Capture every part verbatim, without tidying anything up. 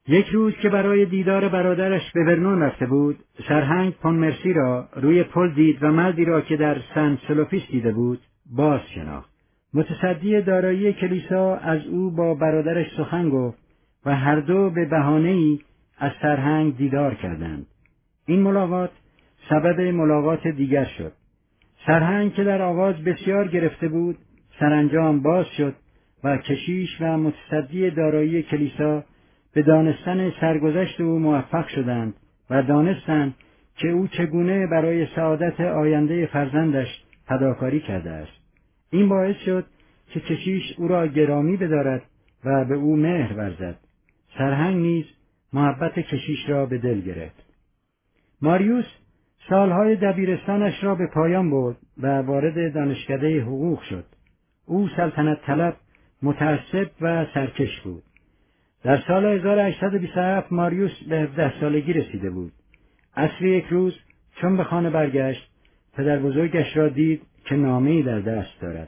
یک روز که برای دیدار برادرش به ورنون رفته بود، سرهنگ پونمرسی را روی پل دید و مردی را که در سن سلوفیس دیده بود باز شناخت. متصدی دارایی کلیسا از او با برادرش سخن گفت و هر دو به بهانه‌ای از سرهنگ دیدار کردند. این ملاقات سبب ملاقات دیگر شد. سرهنگ که در آغاز بسیار گرفته بود، سرانجام باز شد و کشیش و متصدی دارایی کلیسا به دانستن سرگذشت او موفق شدند و دانستند که او چگونه برای سعادت آینده فرزندش فداکاری کرده است. این باعث شد که کشیش او را گرامی بدارد و به او مهر ورزد. سرهنگ نیز محبت کشیش را به دل گرفت. ماریوس سالهای دبیرستانش را به پایان برد و وارد دانشکده حقوق شد. او سلطنت طلب، متعصب و سرکش بود. در سال هزار و هشتصد و بیست و هفت ماریوس به هفده سالگی رسیده بود. عصر یک روز چون به خانه برگشت، پدر بزرگش را دید که نامه‌ای در دست دارد.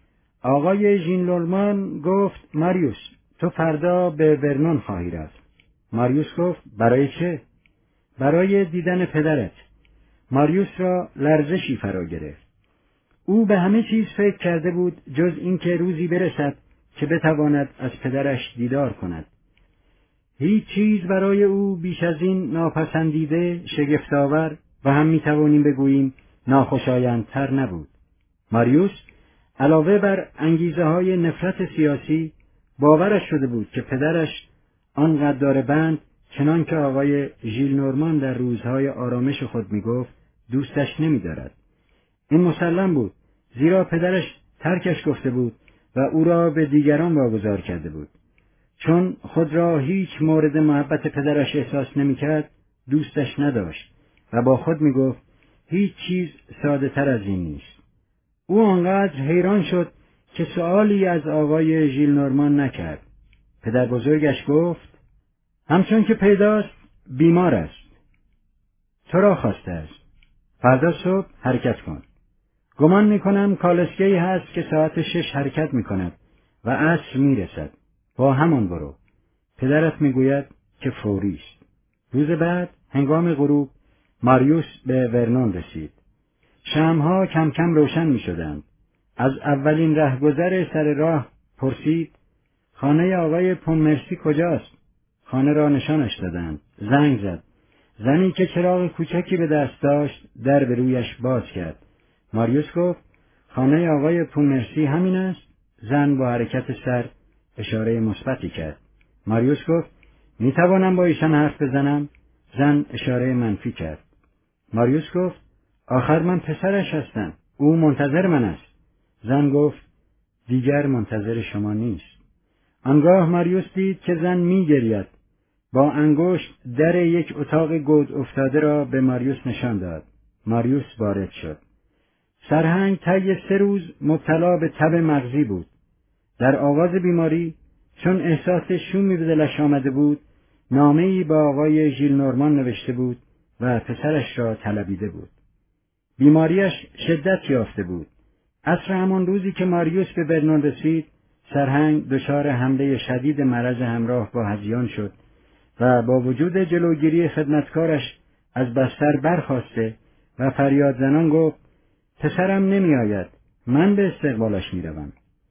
آقای ژینلورمان گفت: ماریوس، تو فردا به ورنون خواهی رفت. ماریوس گفت: برای چه؟ برای دیدن پدرت. ماریوس را لرزشی فرا گرفت. او به همه چیز فکر کرده بود جز اینکه روزی برسد که بتواند از پدرش دیدار کند. هیچ چیز برای او بیش از این ناپسندیده، شگفت‌آور و هم می‌توانیم بگوییم ناخوشایندتر نبود. ماریوس علاوه بر انگیزه‌های نفرت سیاسی، باورش شده بود که پدرش آن غدار بند، چنان که آقای ژیلنورمان در روزهای آرامش خود می‌گفت، دوستش نمی‌دارد. این مسلم بود، زیرا پدرش ترکش گفته بود و او را به دیگران واگذار کرده بود. چون خود را هیچ مورد محبت پدرش احساس نمی‌کرد، دوستش نداشت و با خود می‌گفت هیچ چیز ساده تر از این نیست. او آنقدر حیران شد که سؤالی از آقای ژیلنورمان نکرد. پدر بزرگش گفت: همچون که پیداست بیمار است. تو را خواسته است. فردا صبح حرکت کن. گمان می‌کنم کالسکه‌ای هست که ساعت شش حرکت می‌کند و عصر می‌رسد. با همان برو. پدرت میگوید که فوری است. روز بعد هنگام غروب ماریوس به ورنون رسید. شمع‌ها کم کم روشن می‌شدند. از اولین رهگذر سر راه پرسید: خانه آقای پونمرسی کجاست؟ خانه را نشانش دادند. زنگ زد. زنی که چراغ کوچکی به دست داشت در به رویش باز کرد. ماریوس گفت: خانه آقای پونمرسی همین است؟ زن با حرکت سر اشاره مثبتی کرد. ماریوس گفت: می توانم با ایشان حرف بزنم؟ زن اشاره منفی کرد. ماریوس گفت: آخر من پسرش هستم. او منتظر من است. زن گفت: دیگر منتظر شما نیست. آنگاه ماریوس دید که زن می گرید. با انگشت در یک اتاق گود افتاده را به ماریوس نشان داد. ماریوس وارد شد. سرهنگ طی سه روز مبتلا به تب مغزی بود. در آغاز بیماری، چون احساس شومی به دلش آمده بود، نامه‌ای با آقای ژیلنورمان نوشته بود و پسرش را طلبیده بود. بیماریش شدت یافته بود. عصر همان روزی که ماریوس به ورنون رسید، سرهنگ دچار حمله شدید مرض همراه با هذیان شد و با وجود جلوگیری خدمتکارش از بستر برخاسته و فریاد زنان گفت: پسرم نمی آید، من به استقبالش می روم.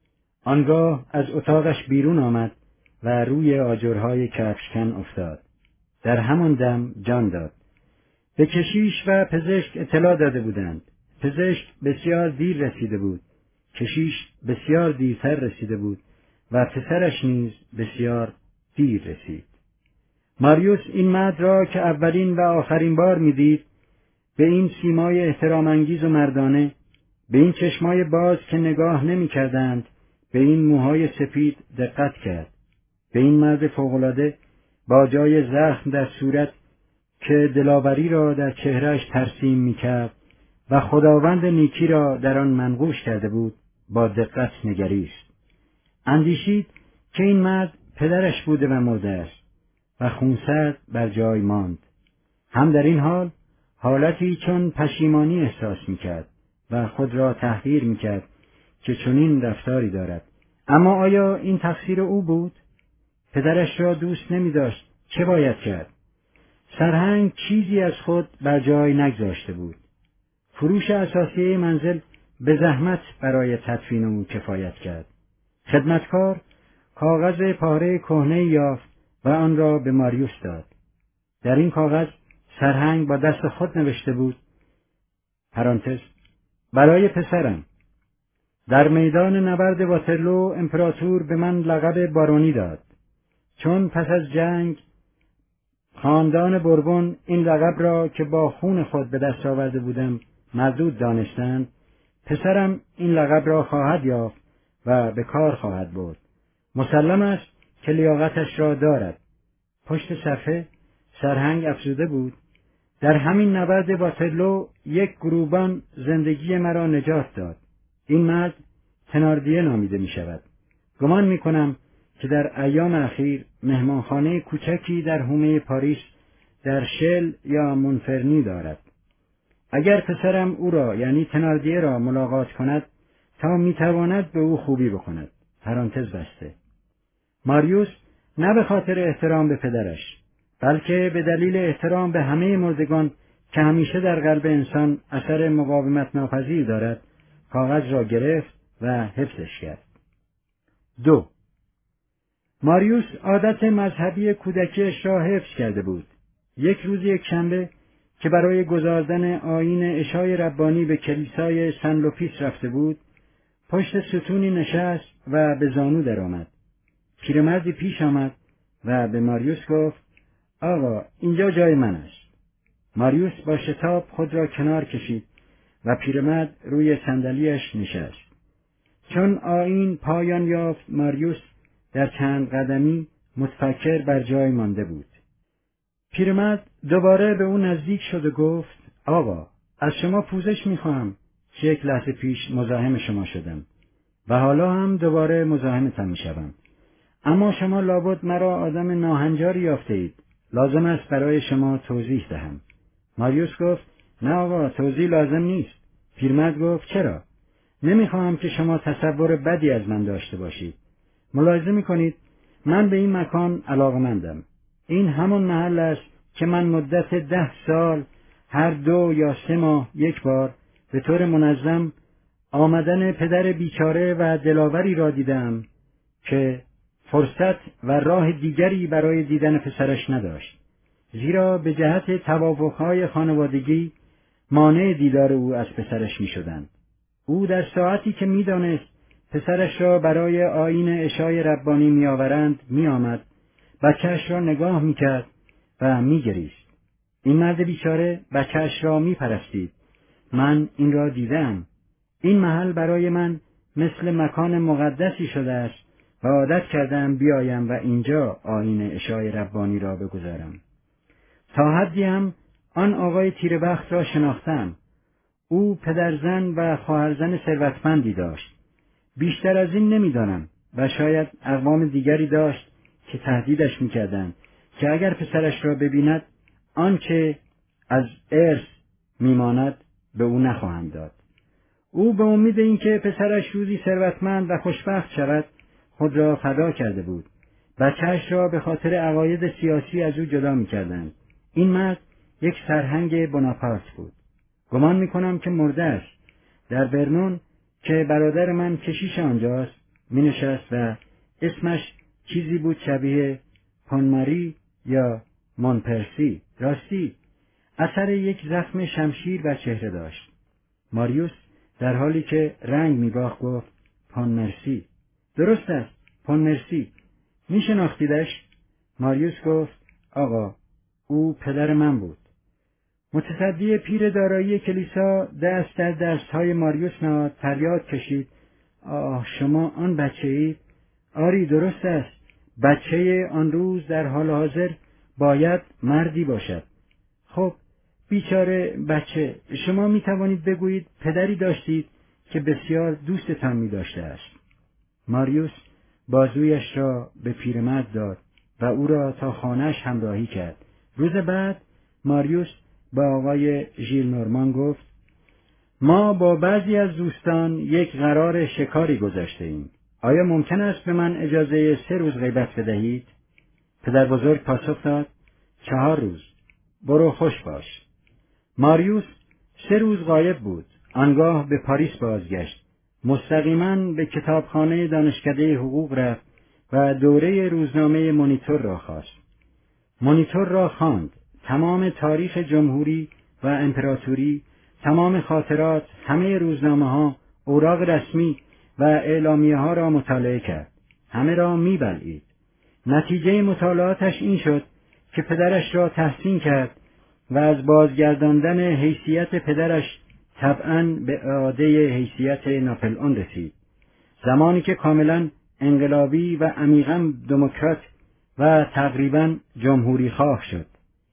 آنگاه از اتاقش بیرون آمد و روی آجرهای کفشکن افتاد. در همان دم جان داد. به کشیش و پزشک اطلاع داده بودند. پزشک بسیار دیر رسیده بود. کشیش بسیار دیرتر رسیده بود و پسرش نیز بسیار دیر رسید. ماریوس این مرد را که اولین و آخرین بار می‌دید، به این سیمای احترام انگیز و مردانه، به این چشمای باز که نگاه نمی‌کردند، به این موهای سپید دقت کرد. به این مرد فوق‌العاده با جای زخم در صورت که دلاوری را در چهرهش ترسیم می‌کرد و خداوند نیکی را در آن منقوش کرده بود، با دقت نگریست. اندیشید که این مرد پدرش بوده و مرده است و خونسرد بر جای ماند. هم در این حال حالتی چون پشیمانی احساس می‌کرد و خود را تحقیر می‌کرد که چنین رفتاری دارد. اما آیا این تقصیر او بود؟ پدرش را دوست نمی‌داشت، چه باید کرد؟ سرهنگ چیزی از خود بر جای نگذاشته بود. فروش اساسیه منزل به زحمت برای تدفین او کفایت کرد. خدمتکار کاغذ پاره کهنه یافت و آن را به ماریوس داد. در این کاغذ سرهنگ با دست خود نوشته بود: پرانتز برای پسرم. در میدان نبرد واترلو امپراتور به من لقب بارونی داد. چون پس از جنگ خاندان بوربون این لقب را که با خون خود به دست آورده بودم مردود دانستند، پسرم این لقب را خواهد یافت و به کار خواهد برد. مسلم است که لیاقتش را دارد. پشت صفحه سرهنگ افزوده بود: در همین نبرد واترلو یک گروبان زندگی مرا نجات داد. این مرد تناردیه نامیده می شود. گمان می کنم که در ایام اخیر مهمانخانه کوچکی در حومه پاریس در شل یا مونفرنی دارد. اگر پسرم او را یعنی تناردیه را ملاقات کند تا می تواند به او خوبی بکند. پرانتز بسته. ماریوس نه به خاطر احترام به پدرش بلکه به دلیل احترام به همه مردگان که همیشه در قلب انسان اثر مقاومت ناپذیر دارد کاغذ را گرفت و حفظش کرد. دو. ماریوس عادت مذهبی کودکیش را حفظ کرده بود. یک روز یک شنبه که برای گزاردن آیین عشای ربانی به کلیسای سن لوپیس رفته بود، پشت ستونی نشست و به زانو درآمد. پیرمردی پیش آمد و به ماریوس گفت: آقا، اینجا جای من است. ماریوس با شتاب خود را کنار کشید و پیرمرد روی صندلیاش نشست. چون آیین پایان یافت، ماریوس در چند قدمی متفکر بر جای مانده بود. پیرمرد دوباره به او نزدیک شد و گفت: آقا، از شما پوزش میخواهم که یک لحظه پیش مزاحم شما شدم و حالا هم دوباره مزاحمتان میشوم. اما شما لابد مرا آدم ناهنجاری یافته اید. لازم است برای شما توضیح دهم. ماریوس گفت: نه آقا، توضیح لازم نیست. پیرمرد گفت: چرا؟ نمیخواهم که شما تصور بدی از من داشته باشید. ملاحظه میکنید من به این مکان علاقمندم. این همون محل است که من مدت ده سال هر دو یا سه ماه یک بار به طور منظم آمدن پدر بیچاره و دلاوری را دیدم که فرصت و راه دیگری برای دیدن پسرش نداشت، زیرا به جهت توافقهای خانوادگی مانع دیدار او از پسرش می شدند. او در ساعتی که می دانست پسرش را برای آیین عشای ربانی می آورند می آمد، بچهش را نگاه می کرد و می گریست. این مرد بیچاره بچهش را می پرستید. من این را دیدم. این محل برای من مثل مکان مقدسی شده است و عادت کردم بیایم و اینجا آیین عشای ربانی را بگذارم. تا حدی هم آن آقای تیره‌بخت را شناختم. او پدرزن و خواهرزن ثروتمندی داشت. بیشتر از این نمیدانم و شاید اقوام دیگری داشت که تهدیدش میکردند که اگر پسرش را ببیند آنچه از ارث میماند به او نخواهند داد. او به امید اینکه پسرش روزی ثروتمند و خوشبخت شود خود را فدا کرده بود. بچه‌اش را به خاطر عقاید سیاسی از او جدا میکردند. این مرد یک سرهنگ بناپارت بود. گمان میکنم که مرده است. در برنون که برادر من کشیش آنجاست مینشست و اسمش چیزی بود شبیه پونماری یا مونپرسی. راستی اثر یک زخم شمشیر بر چهره داشت. ماریوس در حالی که رنگ میباخت گفت: پونمرسی. درست است، پونمرسی. میشناختیدش؟ ماریوس گفت: آقا، او پدر من بود. متصدی پیر دارایی کلیسا دست در دستهای ماریوس نهاد، فریاد کشید: آه، شما آن بچه اید؟ آری، درست است. بچه آن روز در حال حاضر باید مردی باشد. خب، بیچاره بچه، شما می توانید بگویید پدری داشتید که بسیار دوستتان می داشته است. ماریوس بازویش را به پیرمرد داد و او را تا خانه‌اش همراهی کرد. روز بعد ماریوس با آقای ژیل نورمان گفت: ما با بعضی از دوستان یک قرار شکاری گذاشته ایم. آیا ممکن است به من اجازه سه روز غیبت بدهید؟ پدر بزرگ پاسخ داد: چهار روز. برو خوش باش. ماریوس سه روز غایب بود. آنگاه به پاریس بازگشت. مستقیما به کتابخانه دانشکده حقوق رفت و دوره روزنامه مونیتور را خواست. مونیتور را خواند. تمام تاریخ جمهوری و امپراتوری، تمام خاطرات، همه روزنامه ها، اوراق رسمی و اعلامیه ها را مطالعه کرد. همه را می‌بلعید. نتیجه مطالعاتش این شد که پدرش را تحسین کرد و از بازگرداندن حیثیت پدرش طبعاً به اعاده حیثیت ناپلئون رسید. زمانی که کاملاً انقلابی و عمیقاً دموکرات و تقریباً جمهوری خواه شد.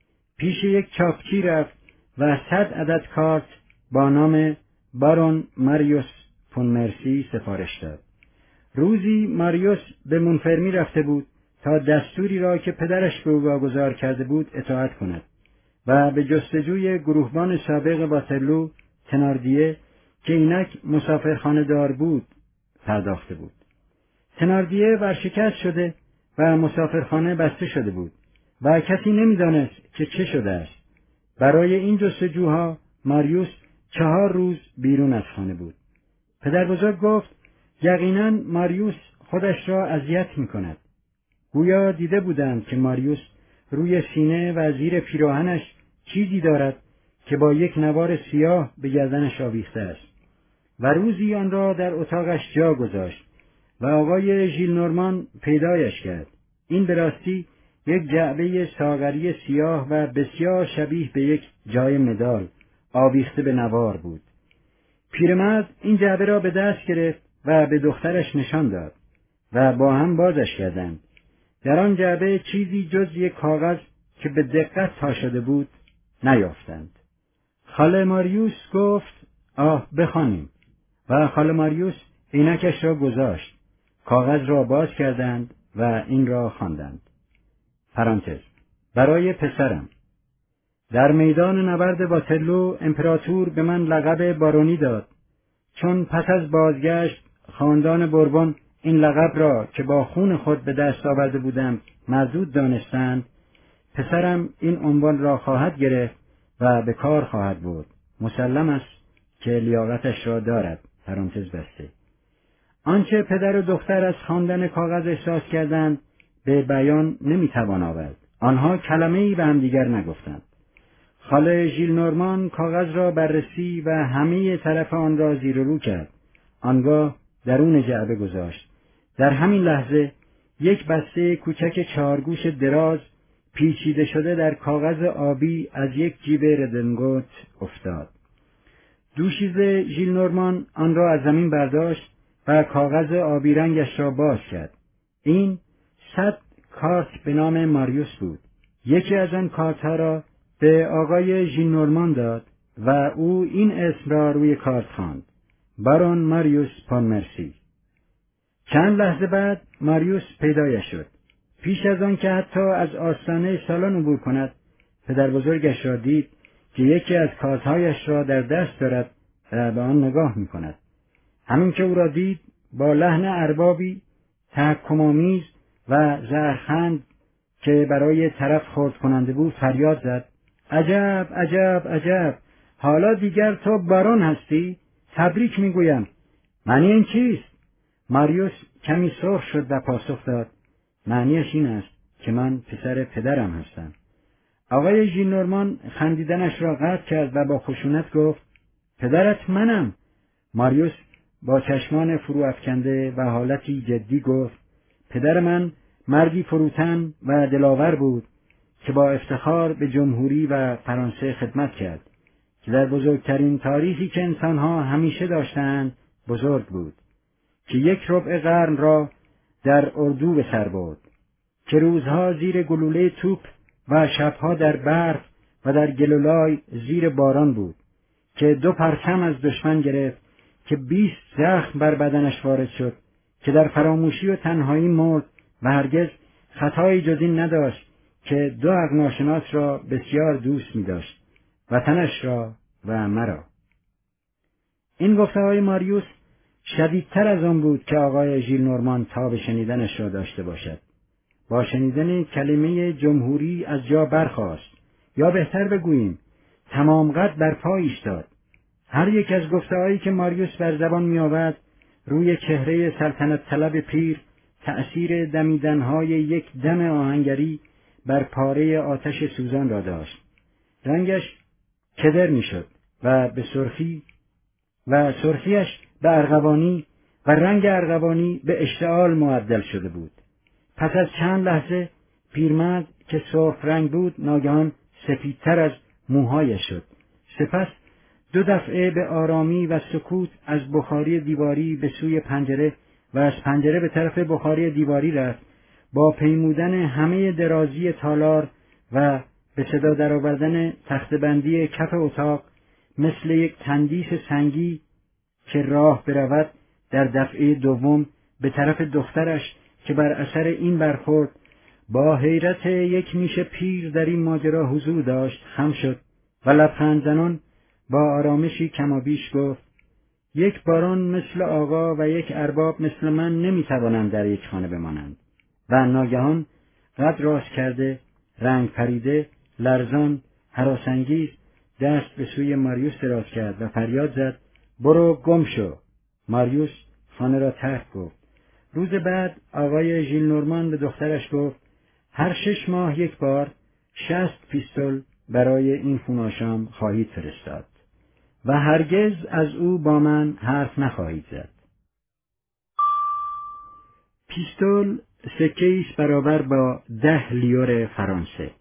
پیش یک چاپچی رفت و صد عدد کارت با نام بارون ماریوس فون مرسی سفارش داد. روزی ماریوس به مونفرمی رفته بود تا دستوری را که پدرش به او واگذار کرده بود اطاعت کند و به جستجوی گروهبان سابق واترلو تناردیه که اینک مسافرخانه دار بود پرداخته بود. تناردیه ورشکست شده و مسافرخانه بسته شده بود و کسی نمیدانست که چه شده است. برای این جستجوها ماریوس چهار روز بیرون از خانه بود. پدر بزرگ گفت یقیناً ماریوس خودش را اذیت می کند. گویا دیده بودند که ماریوس روی سینه و زیر پیراهنش چیزی دارد که با یک نوار سیاه به گردنش آویخته است و روزی آن را در اتاقش جا گذاشت و آقای ژیل نورمان پیدایش کرد. این به راستی یک جعبه ساغری سیاه و بسیار شبیه به یک جای مدال آویخته به نوار بود. پیرمرد این جعبه را به دست گرفت و به دخترش نشان داد و با هم بازش کردند. در آن جعبه چیزی جز یک کاغذ که به دقت تا شده بود نیافتند. خاله ماریوس گفت آه بخوانیم و خاله ماریوس عینکش را گذاشت. کاغذ را باز کردند و این را خواندند. پرانتز برای پسرم. در میدان نبرد واترلو امپراتور به من لقب بارونی داد. چون پس از بازگشت خاندان بوربون این لقب را که با خون خود به دست آورده بودم مردود دانستند، پسرم این عنوان را خواهد گرفت و به کار خواهد بود. مسلم است که لیاقتش را دارد. پرانتز بسته. آنچه پدر و دختر از خواندن کاغذ احساس کردند به بیان نمیتوان آورد. آنها کلمه‌ای به هم دیگر نگفتند. خاله ژیل نورمان کاغذ را بررسی و همه طرف آن را زیر و رو کرد. آنگاه درون جعبه گذاشت. در همین لحظه یک بسته کوچک چهارگوش دراز پیچیده شده در کاغذ آبی از یک جیب ردنگوت افتاد. دوشیز ژیل نورمان آن را از زمین برداشت و کاغذ آبی رنگش را باز کرد. این صد کارت به نام ماریوس بود. یکی از آن کارتها را به آقای ژیل نورمان داد و او این اسم را روی کارت خواند: بارون ماریوس فون مرسی. چند لحظه بعد ماریوس پیدایش شد. پیش از آن که حتی از آستانه سالن عبور کند، پدر بزرگش را دید که یکی از کارتهایش را در دست دارد و به آن نگاه می کند. همین که او را دید با لحن اربابی تحکم‌آمیز و زهرخند که برای طرف خرد کننده بود فریاد زد: عجب عجب عجب، حالا دیگر تو بارون هستی؟ تبریک میگویم. معنی این چیست؟ ماریوس کمی سرخ شد و پاسخ داد: معنیش این است که من پسر پدرم هستم. آقای ژیل نورمان خندیدنش را قطع کرد و با خشونت گفت: پدرت منم. ماریوس با چشمان فرو افکنده و حالتی جدی گفت: پدر من مردی فروتن و دلاور بود که با افتخار به جمهوری و فرانسه خدمت کرد، که در بزرگترین تاریخی که انسانها همیشه داشتند بزرگ بود، که یک ربع قرن را در اردو به سر برد، که روزها زیر گلوله توپ و شبها در برف و در گلولای زیر باران بود، که دو پرچم از دشمن گرفت، که بیست زخم بر بدنش وارد شد، که در فراموشی و تنهایی مرد و هرگز خطایی جز این نداشت که دو حق ناشناس را بسیار دوست می داشت، وطنش را و مرا. این گفته های ماریوس شدیدتر از آن بود که آقای ژیل نورمان تاب شنیدنش را داشته باشد. با شنیدن کلمه جمهوری از جا برخاست، یا بهتر بگوییم تمام قد بر پا ایستاد. هر یک از گفته‌هایی که ماریوس بر زبان می‌آورد روی چهره سلطنت طلب پیر تأثیر دمیدن‌های یک دم آهنگری بر پاره آتش سوزان را داشت. رنگش کدر می‌شد و به سرخی و سرخیش به ارغوانی و رنگ ارغوانی به اشتعال معدل شده بود. پس از چند لحظه پیرمرد که سرخ رنگ بود ناگهان سفیدتر از موهایش شد. سپس دو دفعه به آرامی و سکوت از بخاری دیواری به سوی پنجره و از پنجره به طرف بخاری دیواری رفت، با پیمودن همه درازی تالار و به صدا درآوردن تخته‌بندی کف اتاق مثل یک تندیس سنگی که راه برود در دفعه دوم به طرف دخترش که بر اثر این برخورد با حیرت یک میش پیر در این ماجرا حضور داشت خم شد و لبخند زنان با آرامشی کمابیش گفت: یک بارون مثل آقا و یک ارباب مثل من نمیتوانند در یک خانه بمانند. و ناگهان قد راست کرده، رنگ پریده، لرزان، هراسانگیز دست به سوی ماریوس دراز کرد و فریاد زد: برو گم شو. ماریوس خانه را ترک گفت. روز بعد آقای ژیلنورمان به دخترش گفت: هر شش ماه یک بار شصت پیستول برای این خوناشام خواهید فرستاد و هرگز از او با من حرف نخواهید زد. پیستول سکه است برابر با ده لیور فرانسه.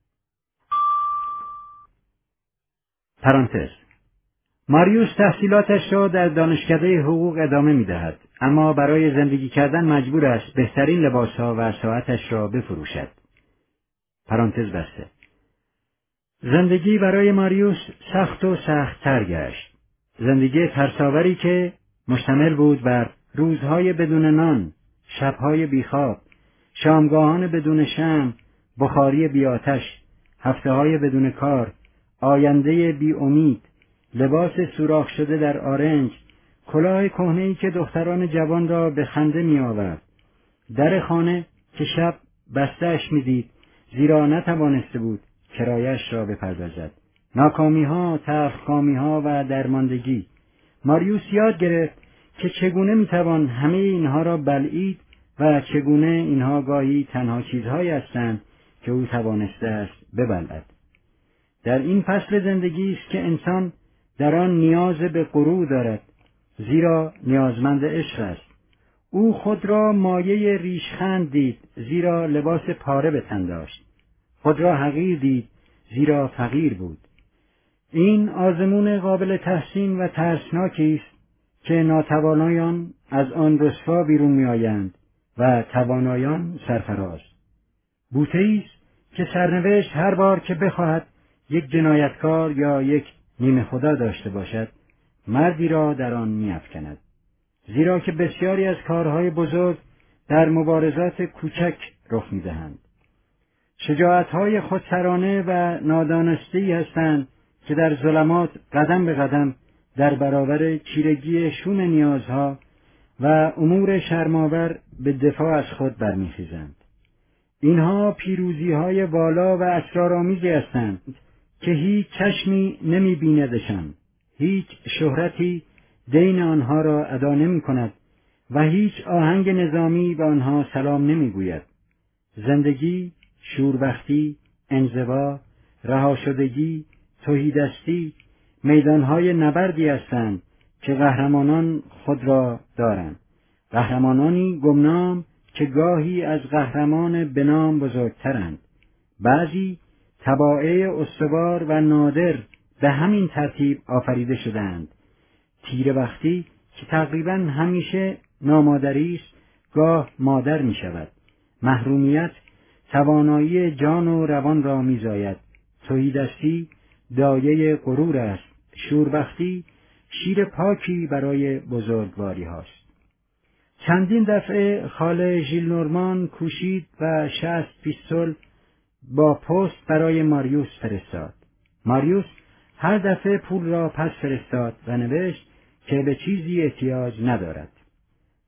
پرانتز. ماریوس تحصیلاتش را در دانشکده حقوق ادامه می‌دهد، اما برای زندگی کردن مجبور است بهترین لباسها و ساعتش را بفروشد. پرانتز بسته. زندگی برای ماریوس سخت و سخت‌تر گشت. زندگی ترساوری که مشتمل بود بر روزهای بدون نان، شبهای بیخواب، شامگاهان بدون شمع، بخاری بی آتش، هفته‌های بدون کار، آینده بی امید، لباس سوراخ شده در آرنج، کلاه کهنه‌ای که دختران جوان را به خنده می آورد، در خانه که شب بسته‌اش می‌دید زیرا نتوانسته بود کرایه‌اش را بپردازد، ناکامی‌ها، تلخکامی‌ها و درماندگی. ماریوس یاد گرفت که چگونه می‌توان همه اینها را بلعید و چگونه اینها گاهی تنها چیزهایی هستند که او توانسته است ببلعد. در این فصل زندگی است که انسان در آن نیاز به غرور دارد، زیرا نیازمند عشق است. او خود را مایه ریشخند دید، زیرا لباس پاره به تن داشت. خود را حقیر دید، زیرا فقیر بود. این آزمون قابل تحسین و ترسناکی است که ناتوانایان از آن رسوا بیرون می‌آیند و توانایان سرفراز. بوته‌ای است که سرنوشت هر بار که بخواهد یک جنایتکار یا یک نیمه خدا داشته باشد، مردی را در آن می‌افکند. زیرا که بسیاری از کارهای بزرگ در مبارزات کوچک رخ می‌دهند. شجاعت‌های خودسرانه و نادانسته‌ای هستند که در ظلمات قدم به قدم در برابر چیرگی شوم نیازها و امور شرم‌آور به دفاع از خود برمیخیزند. اینها پیروزی‌های والا و اسرارآمیزی هستند که هیچ چشمی نمی‌بیندشان، هیچ شهرتی دین آنها را ادا نمی‌کند و هیچ آهنگ نظامی به آنها سلام نمی‌گوید. زندگی، شوربختی، انزوا، رهاشدگی، تهیدستی، میدانهای نبردی هستند که قهرمانان خود را دارند. قهرمانانی گمنام که گاهی از قهرمان بنام بزرگترند. بعضی تبائع استوار و نادر به همین ترتیب آفریده شدند. تیره بختی که تقریباً همیشه نامادری است، گاه مادر می شود. محرومیت توانایی جان و روان را می زاید. تهیدستی دایه غرور است. شوربختی شیر پاکی برای بزرگواری هاست. چندین دفعه خاله ژیلنورمان کوشید و شصت پیستول با پست برای ماریوس فرستاد. ماریوس هر دفعه پول را پس فرستاد و نوشت که به چیزی احتیاج ندارد.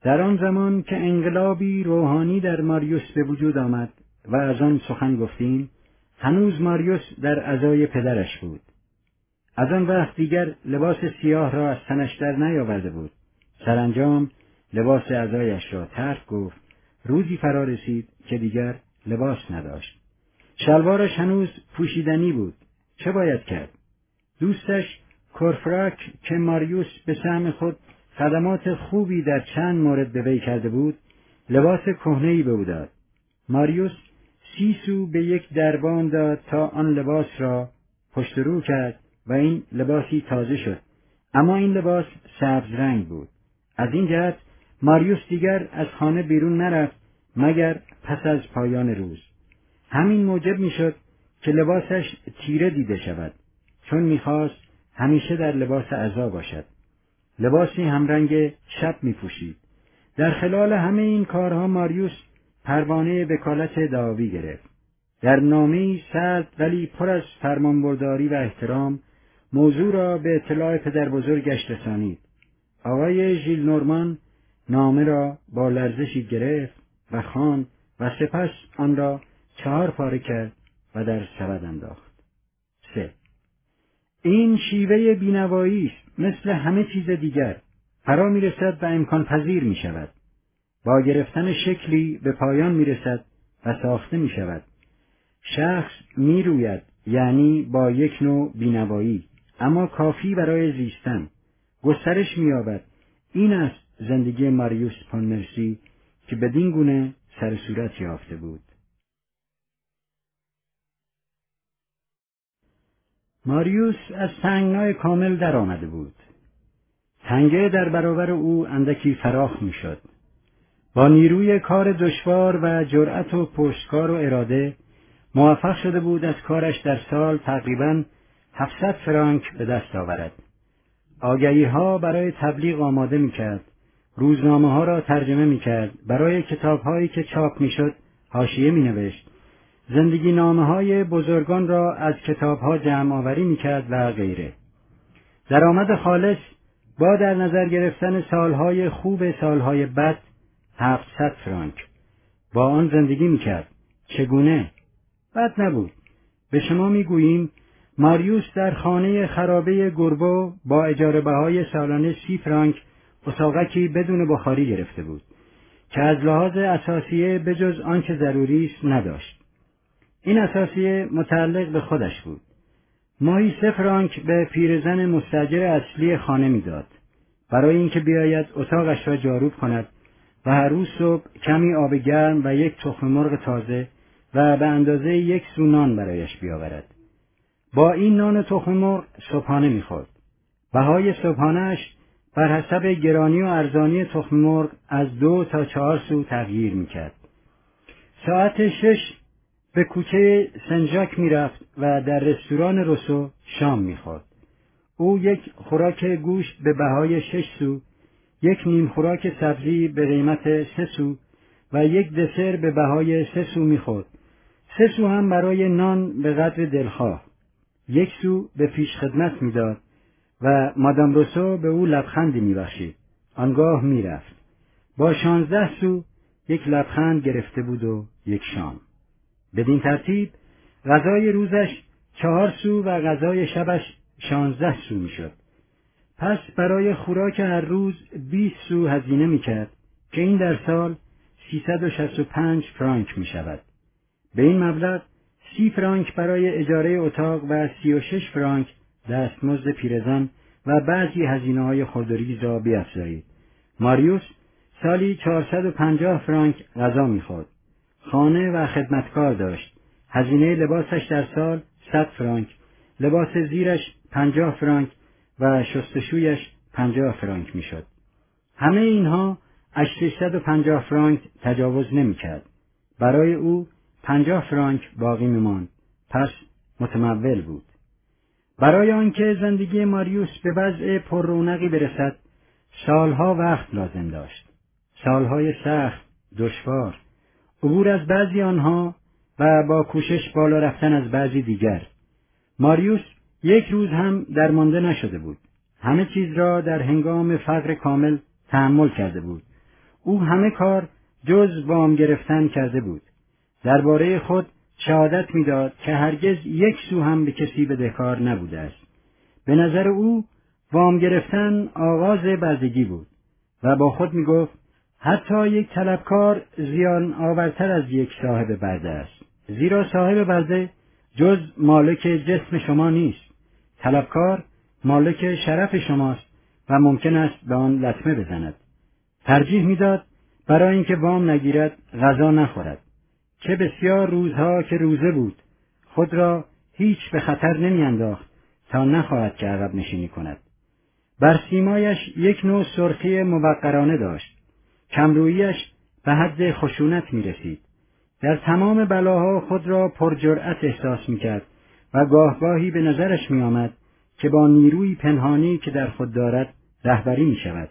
در آن زمان که انقلابی روحانی در ماریوس به وجود آمد و از آن سخن گفتیم، هنوز ماریوس در عزای پدرش بود. از آن وقت دیگر لباس سیاه را از تنش در نیاورده بود. سرانجام لباس عزایش را ترک گفت. روزی فرا رسید که دیگر لباس نداشت. شلوارش هنوز پوشیدنی بود. چه باید کرد؟ دوستش کورفراک که ماریوس به سهم خود خدمات خوبی در چند مورد به وی کرده بود، لباس کهنه‌ای به او داد. ماریوس سی سو به یک دربان داد تا آن لباس را پشت رو کرد و این لباسی تازه شد، اما این لباس سبز رنگ بود. از این جهت ماریوس دیگر از خانه بیرون نرفت مگر پس از پایان روز. همین موجب میشد که لباسش تیره دیده شود، چون میخواست همیشه در لباس عزا باشد. لباسی همرنگ شب میپوشید. در خلال همه این کارها ماریوس پروانه وکالت دعاوی گرفت. در نامه‌ای سرد ولی پر از فرمانبرداری و احترام موضوع را به اطلاع پدر بزرگش رسانید. آقای ژیل نورمان نامه را با لرزشی گرفت و خواند و سپس آن را چهار پاره کرد و در سبد انداخت. سه. این شیوه بینوایی است، مثل همه چیز دیگر فرا میرسد و امکان پذیر می شود. با گرفتن شکلی به پایان می رسد و ساخته می شود. شخص می روید، یعنی با یک نوع بینوایی، اما کافی برای زیستن. گسترش می یابد. این است زندگی ماریوس پونمرسی که بدین گونه سر صورت یافته بود. ماریوس از تنگنای کامل در آمده بود. تنگه در برابر او اندکی فراخ می شد. با نیروی کار دشوار و جرأت و پشتکار و اراده موفق شده بود از کارش در سال تقریباً هفتصد فرانک به دست آورد. آگهی ها برای تبلیغ آماده می کرد. روزنامه ها را ترجمه می کرد. برای کتاب هایی که چاپ می شد حاشیه می نوشت. زندگی نامه های بزرگان را از کتاب ها جمع آوری می کرد و غیره. درآمد خالص با در نظر گرفتن سالهای خوب سالهای بد هفتصد فرانک. با آن زندگی می کرد. چگونه؟ بد نبود. به شما می گوییم ماریوس در خانه خرابه گربو با اجاره بهای سالانه سی فرانک اتاقکی بدون بخاری گرفته بود که از لحاظ اساسیه بجز آنچه ضروری است نداشت. این اساسیه متعلق به خودش بود. ماهی سه فرانک به پیرزن مستاجر اصلی خانه میداد برای اینکه بیاید اتاقش را جارو کند و هر روز صبح کمی آب گرم و یک تخم مرغ تازه و به اندازه یک سو نان برایش بیاورد. با این نان تخم مرغ صبحانه میخورد. بهای صبحانه‌اش بر حسب گرانی و ارزانی تخم مرغ از دو تا چهار سو تغییر میکرد. ساعت شش به کوچه سن ژاک میرفت و در رستوران روسو شام میخورد. او یک خوراک گوشت به بهای شش سو، یک نیم خوراک سبزی به قیمت سه سو و یک دسر به بهای سه سو میخورد. سه سو هم برای نان به قدر دلخواه. یک سو به پیش خدمت میداد و مادام روسو به او لبخندی میبخشید. آنگاه میرفت. با شانزده سو یک لبخند گرفته بود و یک شام. بدین ترتیب غذای روزش چهار سو و غذای شبش شانزده سو میشد. پس برای خوراک هر روز بیست سو هزینه میکرد که این در سال سیصد و شصت و پنج فرانک میشود. به این مبلغ سی فرانک برای اجاره اتاق و سی و شش فرانک دستمزد پیرزن و بعضی هزینه‌های خردوریز را بیافزایید. ماریوس سالی چهارصد و پنجاه فرانک غذا میخورد. خانه و خدمتکار داشت. هزینه لباسش در سال صد فرانک، لباس زیرش پنجاه فرانک و شستشویش پنجاه فرانک میشد. همه اینها از ششصد و پنجاه فرانک تجاوز نمیکرد. برای او پنجاه فرانک باقی میماند. پس متمول بود. برای آنکه زندگی ماریوس به وضع پر رونقی برسد، سالها وقت لازم داشت. سالهای سخت، دشوار، عبور از بعضی آنها و با کوشش بالا رفتن از بعضی دیگر. ماریوس یک روز هم درمانده نشده بود. همه چیز را در هنگام فقر کامل تحمل کرده بود. او همه کار جز وام گرفتن کرده بود. درباره خود شهادت می‌داد که هرگز یک سو هم به کسی بدهکار نبوده است. به نظر او وام گرفتن آغاز بردگی بود و با خود می‌گفت حتی یک طلبکار زیان آورتر از یک صاحب برده است، زیرا صاحب برده جز مالک جسم شما نیست. طلبکار مالک شرف شماست و ممکن است به آن لطمه بزند. ترجیح می‌داد برای اینکه وام نگیرد غذا نخورد. چه بسیار روزها که روزه بود، خود را هیچ به خطر نمی‌انداخت تا نخواهد که عقب نشینی کند. بر سیمایش یک نوع سرخی موقرانه داشت. کمروییش به حد خشونت می‌رسید. در تمام بلاها خود را پرجرأت احساس می‌کرد و گاهگاهی به نظرش می‌آمد که با نیروی پنهانی که در خود دارد رهبری می‌شود.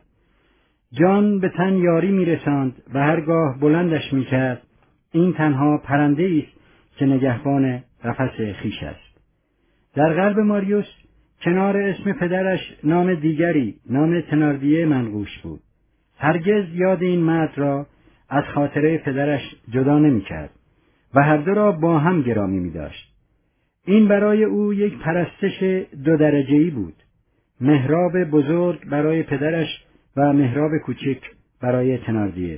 جان به تن یاری می‌رساند و هرگاه بلندش می‌کرد این تنها پرنده‌ای است که نگهبان قفس خویش است. در قلب ماریوس کنار اسم پدرش نام دیگری، نام تناردیه منقوش بود. هرگز یاد این مرد را از خاطره پدرش جدا نمی‌کرد و هر دو را با هم گرامی می‌داشت. این برای او یک پرستش دو درجه‌ای بود. محراب بزرگ برای پدرش و محراب کوچک برای تناردیه.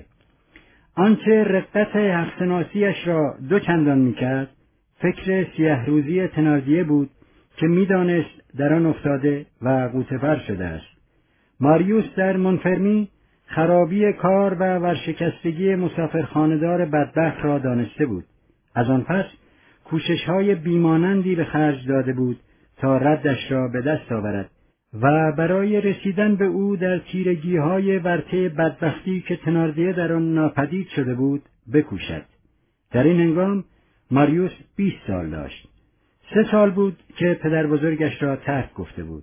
آنچه رقت حق‌شناسی‌اش را دو چندان می‌کرد، فکر سیه روزی تناردیه بود که می‌دانست در آن افتاده و غوطه‌ور شده است. ماریوس در مونفرمی خرابی کار و ورشکستگی مسافرخانه‌دار بدبخت را دانسته بود. از آن پس کوشش‌های بیمانندی به خرج داده بود تا ردش را به دست آورد و برای رسیدن به او در تیرگی‌های ورطه بدبختی که تناردیه در آن ناپدید شده بود بکوشد. در این هنگام ماریوس بیست سال داشت. سه سال بود که پدر بزرگش را ترک گفته بود.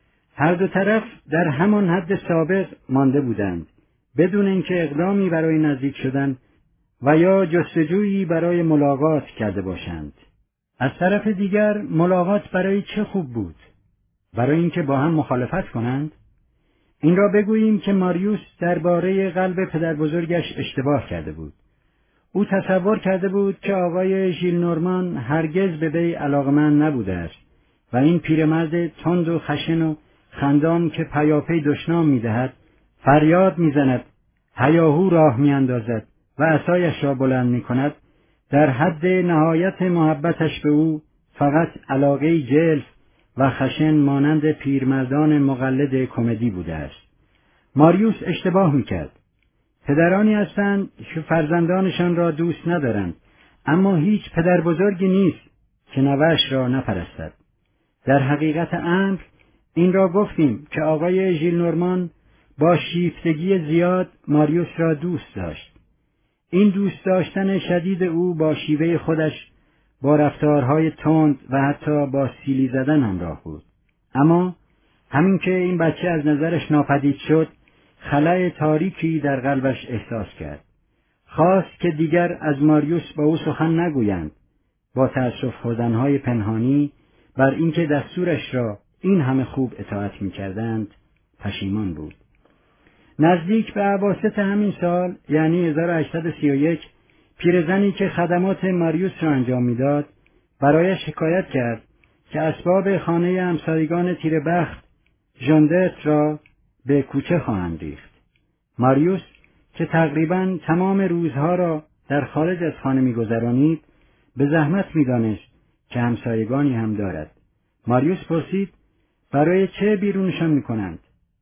هر دو طرف در همان حد سابق مانده بودند، بدون اینکه اقدامی برای نزدیک شدن و یا جستجویی برای ملاقات کرده باشند. از طرف دیگر ملاقات برای چه خوب بود؟ برای اینکه با هم مخالفت کنند؟ این را بگوییم که ماریوس درباره قلب پدر بزرگش اشتباه کرده بود. او تصور کرده بود که آقای ژیل نورمان هرگز به وی علاقه‌مند نبوده است و این پیرمرد تند و خشن و خندان که پیاپی دشنام می‌دهد، فریاد می‌زند، هیاهو راه می‌اندازد و عصایش را بلند می‌کند، در حد نهایت محبتش به او فقط علاقه جلف و خشن مانند پیرمردان مقلد کمدی بوده است. ماریوس اشتباه می‌کرد. پدرانی هستند که فرزندانشان را دوست ندارند، اما هیچ پدر بزرگی نیست که نوه‌اش را نپرستد. در حقیقت امر این را گفتیم که آقای ژیل نورمان با شیفتگی زیاد ماریوس را دوست داشت. این دوست داشتن شدید او با شیوه خودش، با رفتارهای تند و حتی با سیلی زدن همراه بود. اما همین که این بچه از نظرش ناپدید شد، خلأ تاریکی در قلبش احساس کرد. خواست که دیگر از ماریوس با او سخن نگویند. با تأسف خوردنهای پنهانی بر اینکه دستورش را این همه خوب اطاعت می‌کردند پشیمان بود. نزدیک به اواسط همین سال، یعنی هزار و هشتصد و سی و یک، پیرزنی که خدمات ماریوس را انجام می‌داد برایش شکایت کرد که اسباب خانه همسایگان تیربخت ژاندرت را به کوچه خواهند ریخت. ماریوس که تقریباً تمام روزها را در خارج از خانه می‌گذرانید، به زحمت می‌دانست که همسایگانی هم دارد. ماریوس پرسید برای چه بیرونشان می‌کنند؟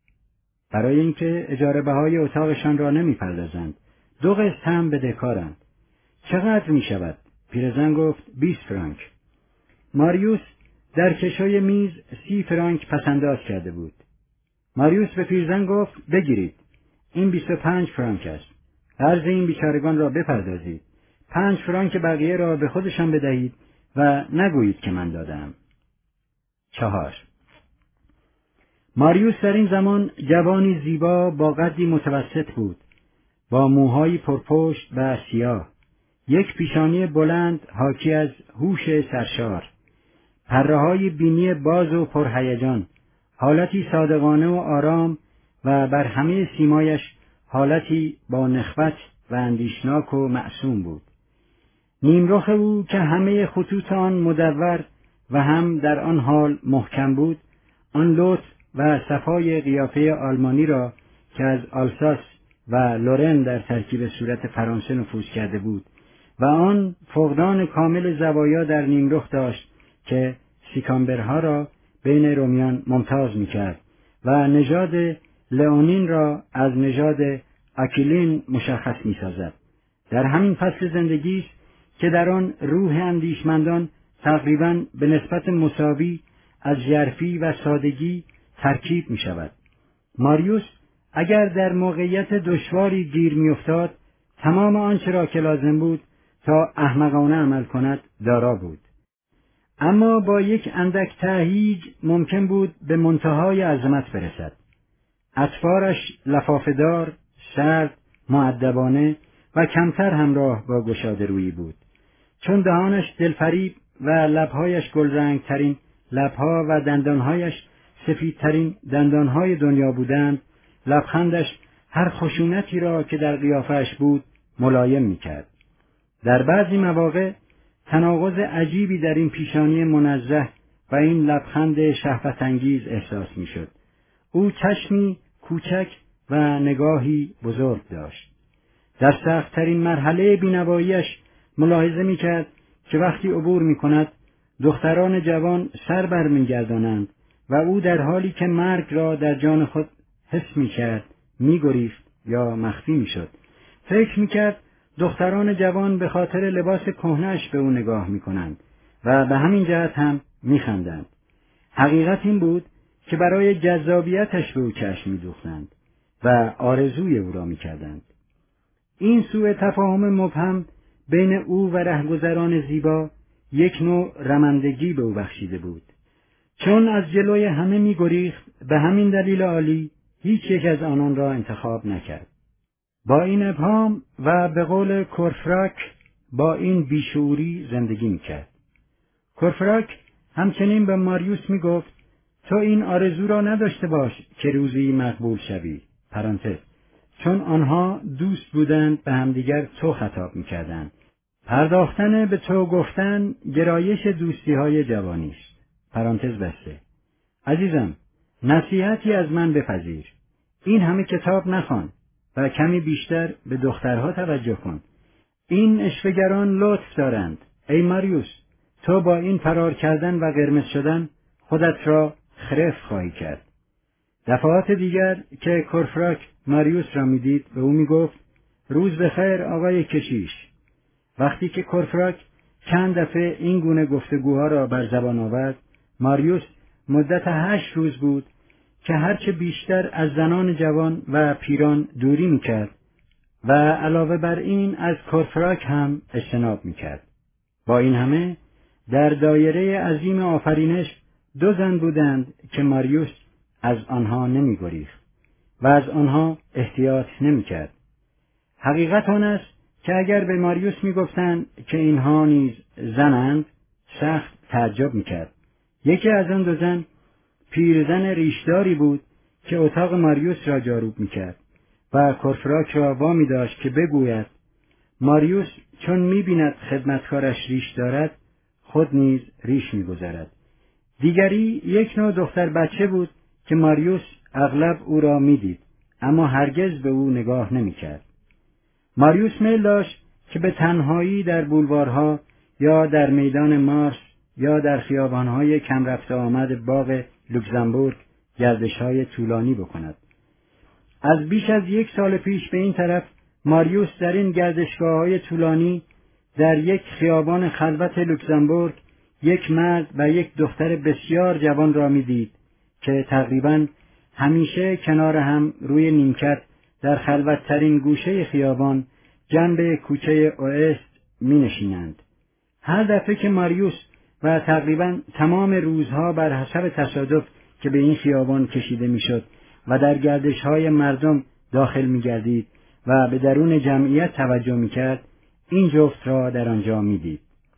برای اینکه اجاره بهای اتاقشان را نمی‌پردازند. دو قسط هم بدهکارند. چقدر می‌شود؟ پیرزن گفت بیست فرانک. ماریوس در کشوی میز سی فرانک پسنداز کرده بود. ماریوس به پیرزن گفت بگیرید. این بیست و پنج فرانک است. قرض این بیچارگان را بپردازید. پنج فرانک بقیه را به خودشان بدهید و نگویید که من دادم. چهار. ماریوس در این زمان جوانی زیبا با قدی متوسط بود، با موهای پرپشت و سیاه، یک پیشانی بلند حاکی از هوش سرشار، پره‌های بینی باز و پرهیجان، حالتی صادقانه و آرام و بر همه سیمایش حالتی با نخوت و اندیشناک و معصوم بود. نیمرخ او که همه خطوط آن مدور و هم در آن حال محکم بود، آن لطف و صفای قیافه آلمانی را که از آلساس و لورن در ترکیب صورت فرانسه نفوذ کرده بود و آن فقدان کامل زوایا در نیمرخ داشت که سیکامبرها را بین رومیان ممتاز می‌کرد و نژاد لئونین را از نژاد آکیلین مشخص می‌سازد. در همین فصل زندگی است که در آن روح اندیشمندان تقریباً به نسبت مساوی از ژرفی و سادگی ترکیب می شود. ماریوس اگر در موقعیت دشواری گیر می افتاد، تمام آنچه را که لازم بود تا احمقانه عمل کند دارا بود. اما با یک اندک تهییج ممکن بود به منتهای عظمت برسد. اطفارش لفافه‌دار، سرد، مؤدبانه و کمتر همراه با گشاده رویی بود. چون دهانش دلفریب و لبهایش گلرنگ ترین لبها و دندانهایش سفیدترین دندانهای دنیا بودند، لبخندش هر خشونتی را که در قیافه‌اش بود ملایم می‌کرد. در بعضی مواقع تناقض عجیبی در این پیشانی منزه و این لبخند شهوت‌انگیز احساس می‌شد. او چشمی کوچک و نگاهی بزرگ داشت. در سخت‌ترین مرحله بینواییش ملاحظه می‌کرد که وقتی عبور می‌کند دختران جوان سر برمی‌گردانند و او در حالی که مرگ را در جان خود حس می‌کرد می‌گریخت یا مخفی می‌شد. فکر می‌کرد دختران جوان به خاطر لباس کهنه‌اش به او نگاه می‌کنند و به همین جهت هم می‌خندند. حقیقت این بود که برای جذابیتش به او چشم می‌دوختند و آرزوی او را می‌کردند. این سوء تفاهم مبهم بین او و رهگذران زیبا یک نوع رمندگی به او بخشیده بود. چون از جلوی همه می‌گریخت، به همین دلیل عالی هیچ یک از آنان را انتخاب نکرد. با این ابهام و به قول کورفراک با این بیشعوری زندگی می‌کرد. کورفراک همچنین به ماریوس می‌گفت تو این آرزو را نداشته باش که روزی مقبول شوی. پرانتز چون آنها دوست بودند به همدیگر تو خطاب می‌کردند. پرداختن به تو گفتن گرایش دوستی‌های جوانی است. پرانتز بسته. عزیزم، نصیحتی از من بپذیر. این همه کتاب نخوان و کمی بیشتر به دخترها توجه کن. این اشوه‌گران لطف دارند. ای ماریوس، تو با این فرار کردن و قرمز شدن خودت را خرف خواهی کرد. دفعات دیگر که کورفراک ماریوس را میدید به او میگفت روز بخیر آقای کشیش. وقتی که کورفراک چند دفعه این گونه گفتگوها را بر زبان آورد، ماریوس مدت هشت روز بود که هرچه بیشتر از زنان جوان و پیران دوری میکرد و علاوه بر این از کورفراک هم اجتناب میکرد. با این همه در دایره عظیم آفرینش دو زن بودند که ماریوس از آنها نمیگریخت و از آنها احتیاط نمیکرد. حقیقت آن است که اگر به ماریوس میگفتند که اینها نیز زنند، سخت تعجب میکرد. یکی از آن دو زن پیرزن ریشداری بود که اتاق ماریوس را جاروب میکرد و کورفراک را وامی داشت که بگوید ماریوس چون میبیند خدمتکارش ریش دارد خود نیز ریش میگذارد. دیگری یک نوع دختر بچه بود که ماریوس اغلب او را میدید اما هرگز به او نگاه نمیکرد. ماریوس میل داشت که به تنهایی در بولوارها یا در میدان مارس یا در خیابانهای کم رفته آمد باغ لوکزامبورگ گردش‌های طولانی بکند. از بیش از یک سال پیش به این طرف ماریوس در این گردشگاه‌های طولانی در یک خیابان خلوت لوکزامبورگ یک مرد و یک دختر بسیار جوان را می‌دید که تقریباً همیشه کنار هم روی نیمکت در خلوت‌ترین گوشه خیابان جنب کوچه اوست می‌نشینند. هر دفعه که ماریوس و تقریباً تمام روزها بر حسب تصادف که به این خیابان کشیده میشد و در گردش‌های مردم داخل می‌گردید و به درون جمعیت توجه می‌کرد، این جفت را در آنجا می‌دید.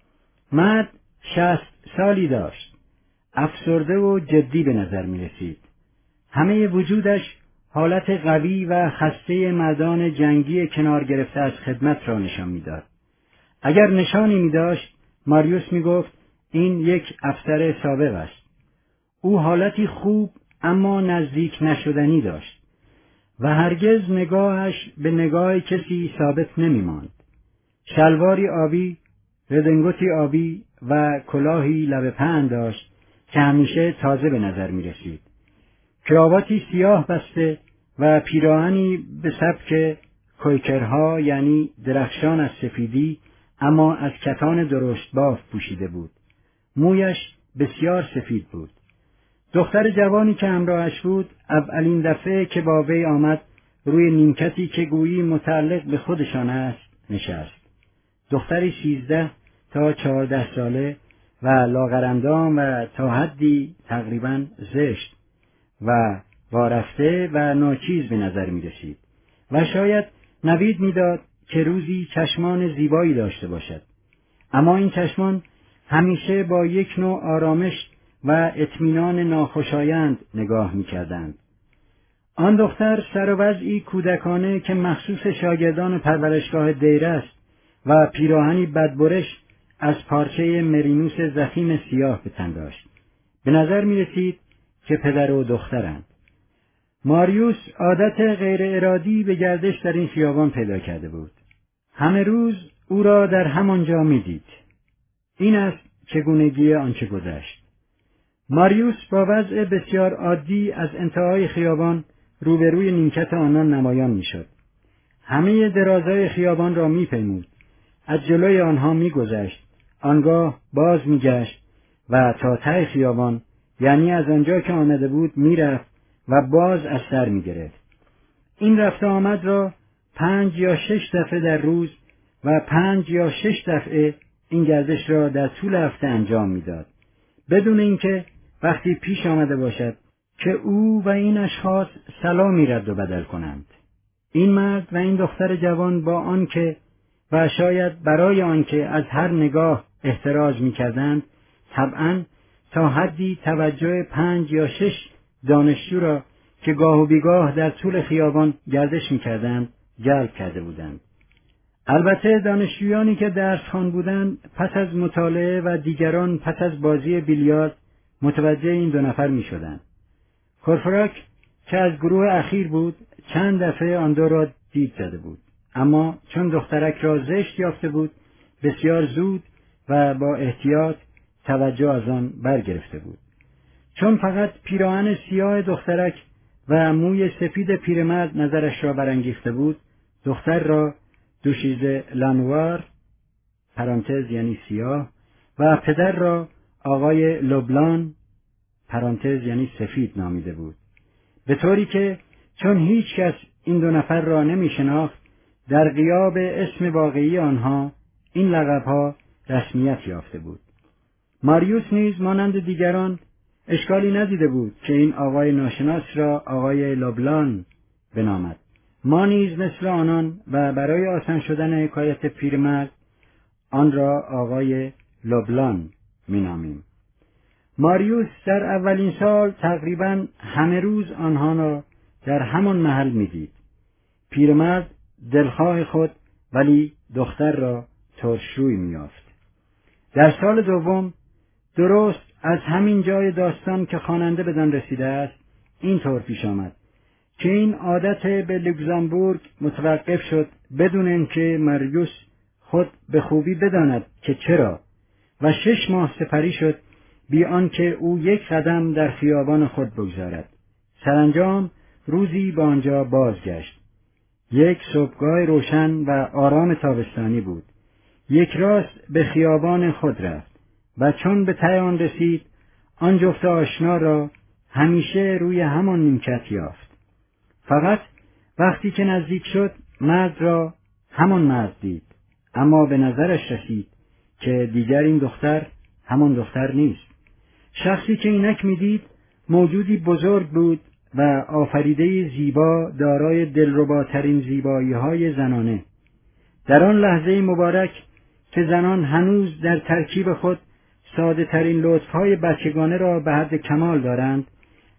مرد شصت سالی داشت. افسرده و جدی به نظر می‌رسید. همه وجودش حالت قوی و خسته مردان جنگی کنار گرفته از خدمت را نشان می‌داد. اگر نشانی می‌داشت، ماریوس می‌گفت این یک افسر سابق است. او حالتی خوب اما نزدیک نشدنی داشت و هرگز نگاهش به نگاه کسی ثابت نمی‌ماند. شلواری آبی، ردنگوتی آبی و کلاهی لبه پهن داشت که همیشه تازه به نظر می‌رسید. کراواتی سیاه بسته و پیراهنی به سبک کویکرها، یعنی درخشان از سفیدی اما از کتان درشت باف پوشیده بود. مویش بسیار سفید بود. دختر جوانی که همراهش بود اولین دفعه که با وی آمد روی نیمکتی که گویی متعلق به خودشان است نشست. دختری سیزده تا چهارده ساله و لاغرندام و تا حدی تقریباً زشت و وارفته و ناچیز به نظر می رسید و شاید نوید می داد که روزی چشمان زیبایی داشته باشد. اما این چشمان همیشه با یک نوع آرامش و اطمینان ناخوشایند نگاه می کردند. آن دختر سر و وضعی کودکانه که مخصوص شاگردان پرورشگاه دیر است و پیراهنی بدبرش از پارچه مرینوس ضخیم سیاه به تن داشت. به نظر می رسید که پدر و دخترند. ماریوس عادت غیر ارادی به گردش در این خیابان پیدا کرده بود. همه روز او را در همانجا می دید. این است چگونگی آنچه گذشت. ماریوس با وضع بسیار عادی از انتهای خیابان روبروی نیمکت آنان نمایان می شد. همه درازای خیابان را می پیمود. از جلوی آنها می گذشت. آنگاه باز می گشت و تا ته خیابان، یعنی از آنجا که آمده بود می رفت و باز از سر می گرفت. این رفت آمد را پنج یا شش دفعه در روز و پنج یا شش دفعه این گردش را در طول هفته انجام می داد. بدون اینکه وقتی پیش آمده باشد که او و این اشخاص سلامی رد و بدل کنند. این مرد و این دختر جوان با آنکه و شاید برای آنکه از هر نگاه احتراز می کردند، طبعاً تا حدی توجه پنج یا شش دانشجو را که گاه و بیگاه در طول خیابان گردش می کردند جلب کرده بودند. البته دانشجویانی که درس خوان بودند پس از مطالعه و دیگران پس از بازی بیلیارد متوجه این دو نفر می شدند. کورفراک که از گروه اخیر بود چند دفعه آن دو را دید زده بود، اما چون دخترک را زشت یافته بود بسیار زود و با احتیاط توجه از آن برگرفته بود. چون فقط پیراهن سیاه دخترک و موی سفید پیرمرد نظرش را برانگیخته بود، دختر را دوشیزه لانوار پرانتز یعنی سیاه و پدر را آقای لوبلان پرانتز یعنی سفید نامیده بود، به طوری که چون هیچ کس این دو نفر را نمی شناخت در غیاب اسم واقعی آنها این لقب‌ها رسمیت یافته بود. ماریوس نیز مانند دیگران اشکالی ندیده بود که این آقای ناشناس را آقای لوبلان بنامد. ما نیز مثل آنان و برای آسان شدن حکایت پیرمرد آن را آقای لوبلان مینامیم. ماریوس در اولین سال تقریباً همه روز آنها را در همان محل میدید. پیرمرد دلخواه خود ولی دختر را ترشروی میافت. در سال دوم درست از همین جای داستان که خواننده بدان رسیده است این طور پیش آمد که این عادت به لوکزامبورگ متوقف شد بدون اینکه ماریوس خود به خوبی بداند که چرا و شش ماه سپری شد بی آنکه او یک قدم در خیابان خود بگذارد. سرانجام روزی به آنجا بازگشت. یک صبحگاه روشن و آرام تابستانی بود. یک راست به خیابان خود رفت و چون به ته آن رسید آن جفت آشنا را همیشه روی همان نیمکت یافت. فقط وقتی که نزدیک شد مرد را همان مرد دید، اما به نظرش رسید که دیگر این دختر همان دختر نیست. شخصی که اینک میدید موجودی بزرگ بود و آفریده زیبا دارای دلرباترین زیبایی‌های زنانه. در آن لحظه مبارک که زنان هنوز در ترکیب خود ساده ترین لطفهای بچگانه را به حد کمال دارند،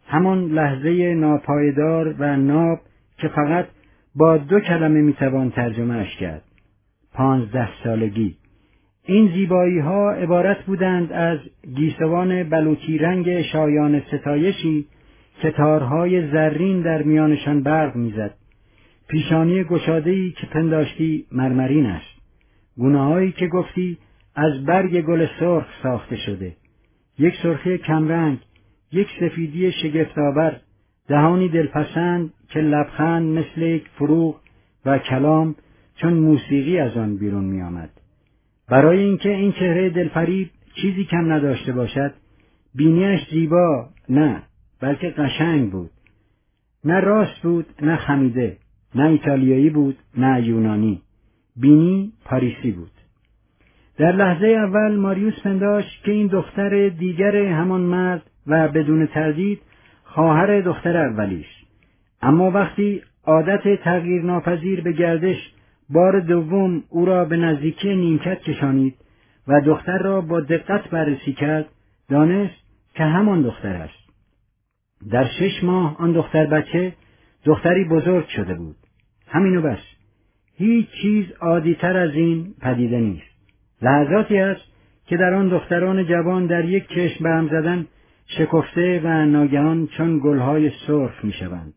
همان لحظه ناپایدار و ناب که فقط با دو کلمه میتوان ترجمه اش کرد. پانزده سالگی. این زیبایی ها عبارت بودند از گیسوان بلوطی رنگ شایان ستایشی که تارهای زرین در میانشان برق میزد. پیشانی گشاده‌ای که پنداشتی مرمرین است. گونه‌هایی که گفتی از برگ گل سرخ ساخته شده. یک سرخی کمرنگ، یک سفیدی شگفت‌آور، دهانی دلپسند که لبخند مثل یک فروغ و کلام چون موسیقی از آن بیرون می آمد. برای اینکه این چهره دلفریب چیزی کم نداشته باشد، بینیش زیبا نه بلکه قشنگ بود. نه راست بود نه خمیده، نه ایتالیایی بود نه یونانی. بینی پاریسی بود. در لحظه اول ماریوس پنداشت که این دختر دیگر همان مرد و بدون تردید خواهر دختر اولیش. اما وقتی عادت تغییر ناپذیر به گردش بار دوم او را به نزدیکی نیمکت کشانید و دختر را با دقت بررسی کرد، دانست که همان دختر است. در شش ماه آن دختر بچه دختری بزرگ شده بود. همینو بس. هیچ چیز عادی‌تر از این پدیده نیست. لحظاتی است که در آن دختران جوان در یک چشم به هم زدن شکفته و ناگهان چون گلهای سرخ میشوند.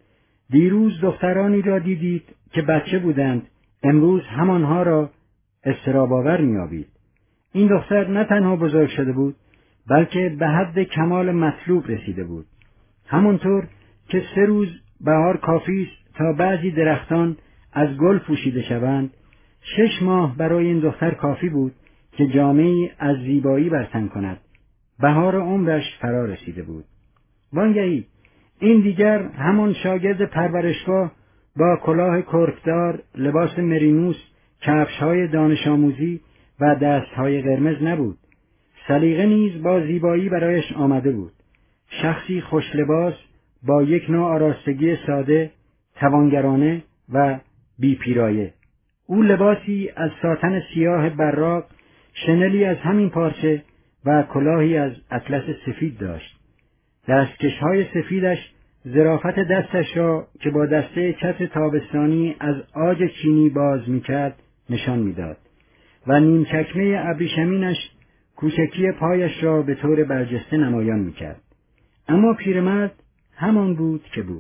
دیروز دخترانی را دیدید که بچه بودند، امروز همانها را اضطراب‌آور می‌یابید. این دختر نه تنها بزرگ شده بود، بلکه به حد کمال مطلوب رسیده بود. همانطور که سه روز بهار کافی است تا بعضی درختان از گل پوشیده شوند، شش ماه برای این دختر کافی بود که جامه‌ای از زیبایی بر تن کند. بهار عمرش فرا رسیده بود. وانگهی این دیگر همان شاگرد پرورشگاه با کلاه کرکدار، لباس مرینوس، کفش‌های دانش آموزی و دست‌های قرمز نبود. سلیقه نیز با زیبایی برایش آمده بود. شخصی خوش لباس با یک نوع آراستگی ساده، توانگرانه و بی پیرایه. او لباسی از ساتن سیاه براق، شنلی از همین پارچه و کلاهی از اطلس سفید داشت. دستکش‌های سفیدش ظرافت دستش را که با دسته چتر تابستانی از عاج چینی باز می‌کرد نشان می‌داد و نیم چکمه ابریشمینش کوچکی پایش را به طور برجسته نمایان می‌کرد. اما پیرمرد همان بود که بود.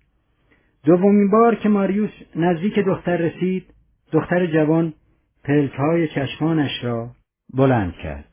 دومین بار که ماریوس نزدیک دختر رسید، دختر جوان پلک‌های چشمانش را بلند کرد.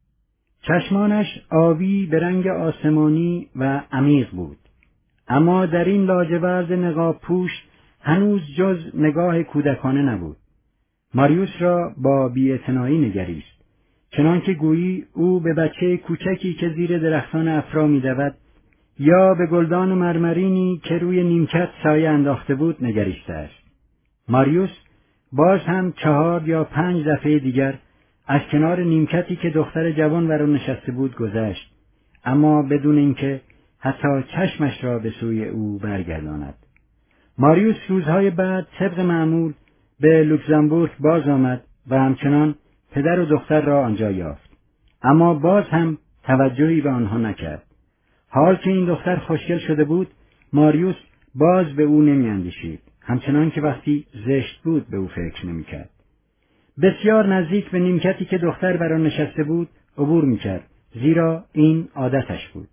چشمانش آبی به رنگ آسمانی و عمیق بود، اما در این لاجورد نقاب پوش هنوز جز نگاه کودکانه نبود. ماریوس را با بی‌اعتنایی نگریست، چنانکه گویی او به بچه کوچکی که زیر درختان افرا می‌دود یا به گلدان مرمرینی که روی نیمکت سایه انداخته بود نگریسته است. ماریوس باز هم چهار یا پنج دفعه دیگر از کنار نیمکتی که دختر جوان بر آن نشسته بود گذشت، اما بدون اینکه حتی چشمش را به سوی او برگرداند. ماریوس روزهای بعد طبق معمول به لوکزامبورگ باز آمد و همچنان پدر و دختر را آنجا یافت، اما باز هم توجهی به آنها نکرد. حال که این دختر خوشگل شده بود، ماریوس باز به او نمی‌اندیشید، همچنان که وقتی زشت بود به او فکر نمی‌کرد. بسیار نزدیک به نیمکتی که دختر بر آن نشسته بود عبور می‌کرد، زیرا این عادتش بود.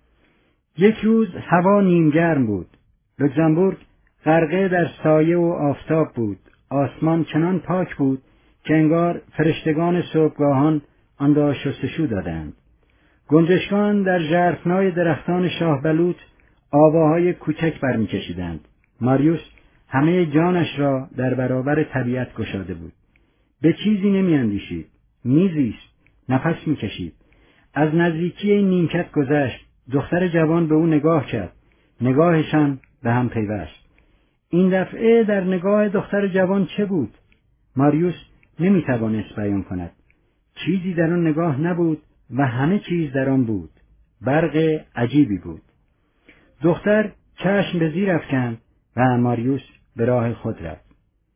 یک روز هوا نیمگرم بود. لوکزامبورگ غرقه در سایه و آفتاب بود. آسمان چنان پاک بود که انگار فرشتگان صبحگاهان آن را شستشو دادند. گنجشکان در ژرفنای درختان شاه بلوط آواهای کوچک برمی‌کشیدند. ماریوس همه جانش را در برابر طبیعت گشاده بود. به چیزی نمی‌اندیشید، می‌زیست، نفس می‌کشید. از نزدیکی این نیمکت گذشت. دختر جوان به او نگاه کرد. نگاهشان به هم پیوست. این دفعه در نگاه دختر جوان چه بود؟ ماریوس نمی‌توانست بیان کند. چیزی در آن نگاه نبود و همه چیز در آن بود. برق عجیبی بود. دختر چشم به زیر افکند و ماریوس به راه خود رفت.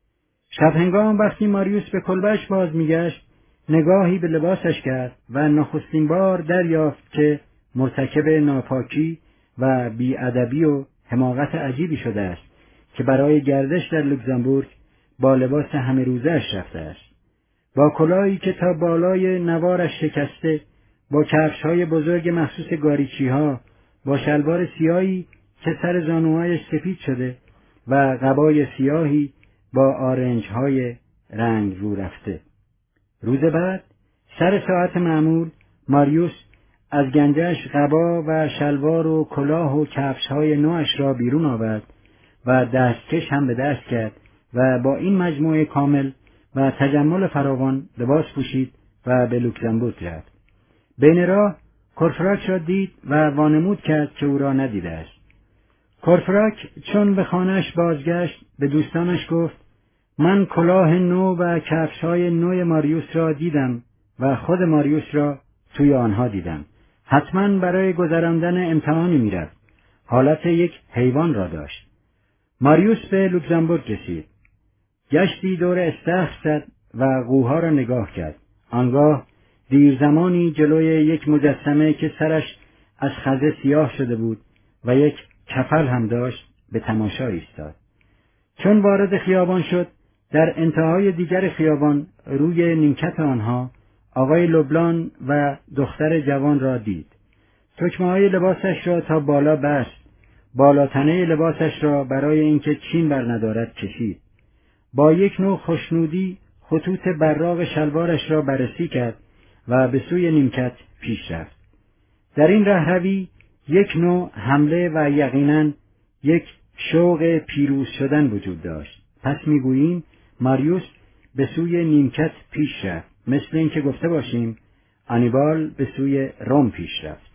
شب هنگام وقتی ماریوس به کلبه‌اش باز می‌گشت، نگاهی به لباسش کرد و نخستین بار دریافت که مرتکب ناپاکی و بی‌ادبی و حماقت عجیبی شده است که برای گردش در لوکزامبورگ با لباس همه روزه‌اش رفته است. با کلاهی که تا بالای نوارش شکسته، با کفش‌های بزرگ مخصوص گاریچی‌ها، با شلوار سیاهی که سر زانوهایش سفید شده و قبای سیاهی با آرنج‌های رنگ رو رفته. روز بعد سر ساعت معمول ماریوس از گنجش قبا و شلوار و کلاه و کفش‌های نوش را بیرون آورد و دستکش هم به دست کرد و با این مجموعه کامل و تجمل فراوان لباس پوشید و به لوکزامبورگ رفت. بین راه کورفراک را دید و وانمود کرد که او را ندیده است. کورفراک چون به خانه‌اش بازگشت به دوستانش گفت: من کلاه نو و کفش‌های نو ماریوس را دیدم و خود ماریوس را توی آنها دیدم. حتما برای گذراندن امتحانی میرفت. حالت یک حیوان را داشت. ماریوس به لوکزامبورگ رسید. گشتی دور استخر زد و قوها را نگاه کرد. آنگاه دیر زمانی جلوی یک مجسمه که سرش از خزه سیاه شده بود و یک کفل هم داشت به تماشا ایستاد. چون وارد خیابان شد، در انتهای دیگر خیابان روی نیمکت آنها آقای لوبلان و دختر جوان را دید. تکمه‌های لباسش را تا بالا بست، بالاتنه لباسش را برای اینکه چین بر ندارد کشید. با یک نوع خوشنودی خطوط براق شلوارش را بررسی کرد و به سوی نیمکت پیش رفت. در این رهروی یک نوع حمله و یقیناً یک شوق پیروز شدن وجود داشت. پس میگوییم ماریوس به سوی نیمکت پیش رفت، مثل اینکه گفته باشیم آنیبال به سوی روم پیش رفت.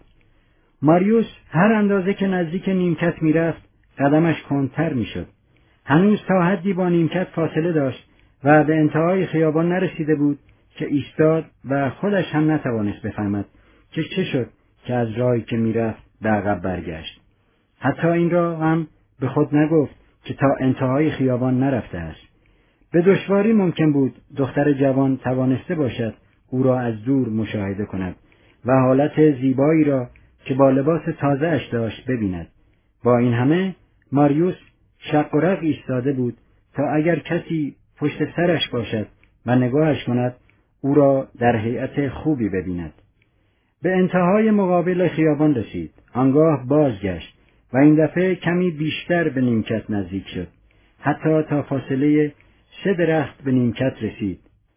ماریوس هر اندازه که نزدیک نیمکت میرفت قدمش کندتر میشد. هنوز تا حدی با نیمکت فاصله داشت و به انتهای خیابان نرسیده بود که ایستاد و خودش هم نتوانست بفهمد که چه شد که از راهی که میرفت به عقب برگشت. حتی این را هم به خود نگفت که تا انتهای خیابان نرفته است. به دشواری ممکن بود دختر جوان توانسته باشد او را از دور مشاهده کند و حالت زیبایی را که با لباس تازه‌اش داشت ببیند. با این همه ماریوس شق و رق ایستاده بود تا اگر کسی پشت سرش باشد و نگاهش کند او را در هیئت خوبی ببیند. به انتهای مقابل خیابان رسید. آنگاه بازگشت و این دفعه کمی بیشتر به نیمکت نزدیک شد، حتی تا فاصله سه درخت به نیمکت رسید.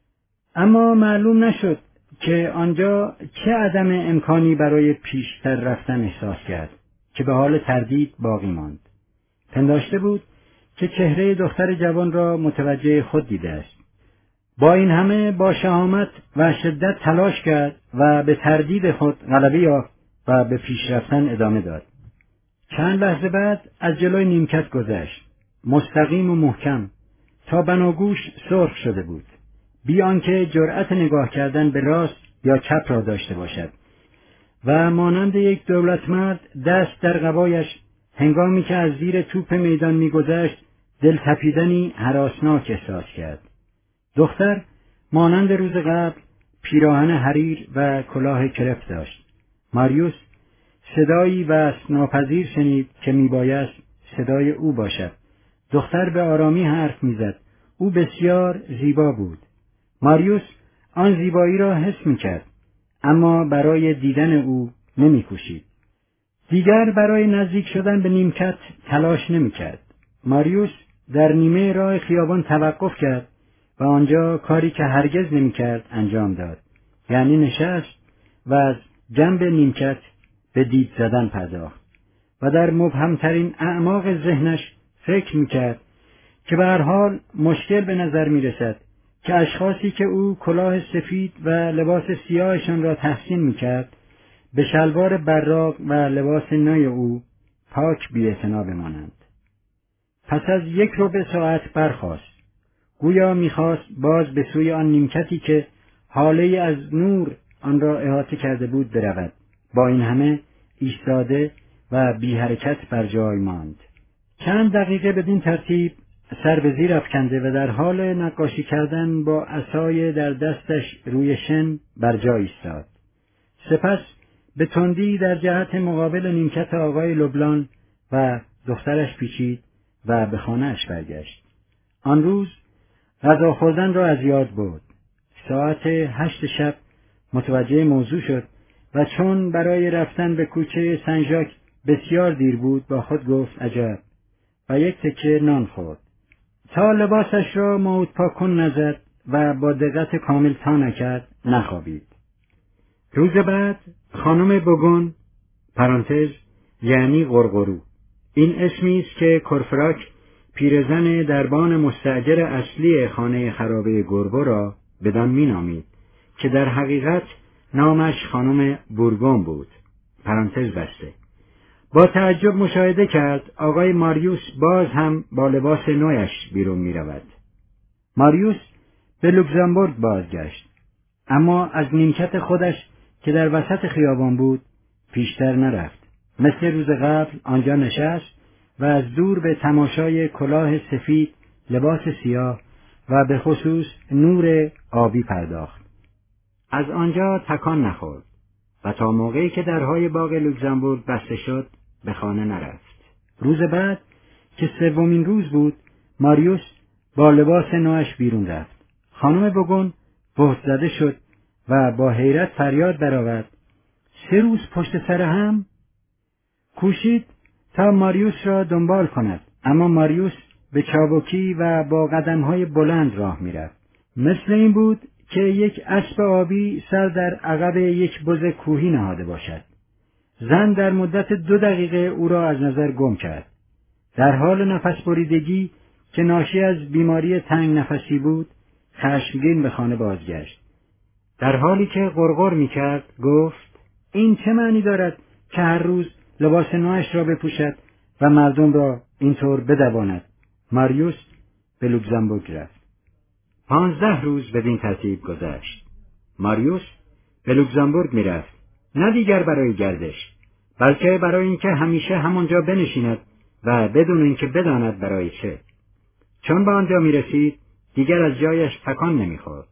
اما معلوم نشد که آنجا چه عدم امکانی برای پیشتر رفتن احساس کرد که به حال تردید باقی ماند. پنداشته بود که چهره دختر جوان را متوجه خود دیده است. با این همه با شهامت و شدت تلاش کرد و به تردید خود غلبه یافت و به پیش رفتن ادامه داد. چند لحظه بعد از جلوی نیمکت گذشت، مستقیم و محکم، تا بناگوش سرخ شده بود، بی آنکه جرأت نگاه کردن به راست یا چپ را داشته باشد و مانند یک دولتمرد دست در قبایش هنگامی که از زیر توپ میدان میگذشت دلتپیدنی هراسناک احساس کرد. دختر مانند روز قبل پیراهن حریر و کلاه کرپ داشت. ماریوس صدایی وصف ناپذیر شنید که میبایست صدای او باشد. دختر به آرامی حرف میزد. او بسیار زیبا بود. ماریوس آن زیبایی را حس میکرد، اما برای دیدن او نمیکوشید. دیگر برای نزدیک شدن به نیمکت تلاش نمیکرد. ماریوس در نیمه راه خیابان توقف کرد و آنجا کاری که هرگز نمیکرد انجام داد، یعنی نشست و از جنب نیمکت به دید زدن پرداخت و در مبهمترین اعماق ذهنش فکر میکرد که به هر حال مشکل به نظر میرسد که اشخاصی که او کلاه سفید و لباس سیاهشان را تحسین میکرد به شلوار براق و لباس نو او پاک بی‌اعتنا بمانند. پس از یک ربع ساعت برخاست. گویا میخواست باز به سوی آن نیمکتی که حاله از نور آن را احاطه کرده بود برود. با این همه ایستاده و بی حرکت بر جای ماند. چند دقیقه بدین ترتیب سر به زیر افکنده و در حال نقاشی کردن با عصای در دستش روی شن بر جای ایستاد. سپس به تندی در جهت مقابل نیمکت آقای لوبلان و دخترش پیچید و به خانه‌اش برگشت. آن روز غذا خوردن را از یاد برد. ساعت هشت شب متوجه موضوع شد و چون برای رفتن به کوچه سن ژاک بسیار دیر بود با خود گفت عجب و یک تکه نان خورد. تا لباسش را موت پاکن نزد و با دقت کامل تا نکرد نخوابید. روز بعد خانم بوگون پرانتز یعنی غرغرو، این اسمی است که کورفراک پیرزن دربان مستاجر اصلی خانه خرابه گربو را بدان مینامید که در حقیقت نامش خانم بورگون بود. پرانتز بسته. با تعجب مشاهده کرد آقای ماریوس باز هم با لباس نویش بیرون می رود. ماریوس به لوکزامبورگ بازگشت، اما از نیمکت خودش که در وسط خیابان بود پیشتر نرفت. مثل روز قبل آنجا نشست و از دور به تماشای کلاه سفید، لباس سیاه و به خصوص نور آبی پرداخت. از آنجا تکان نخورد و تا موقعی که درهای باغ لوکزامبورگ بسته شد به خانه نرفت. روز بعد که سومین روز بود ماریوس با لباس نوش بیرون رفت. خانم بوگون بهت زده شد و با حیرت فریاد برآورد: سه روز پشت سر هم؟ کوشید تا ماریوس را دنبال کند، اما ماریوس به چابکی و با قدمهای بلند راه میرفت. مثل این بود که یک اسب آبی سر در عقب یک بز کوهی نهاده باشد. زن در مدت دو دقیقه او را از نظر گم کرد. در حال نفس بریدگی که ناشی از بیماری تنگ نفسی بود، خشمگین به خانه بازگشت. در حالی که غرغر می‌کرد گفت: این چه معنی دارد که هر روز لباس نوش را بپوشد و مردم را اینطور بدواند؟ ماریوس به لوکزامبورگ رفت. پانزده روز بدین ترتیب گذشت. ماریوس به لوکزامبورگ می‌رفت، نه دیگر برای گردش، بلکه برای اینکه همیشه همانجا بنشیند و بدون اینکه بداند برای چه. چون به آنجا می‌رسید دیگر از جایش تکان نمی‌خورد.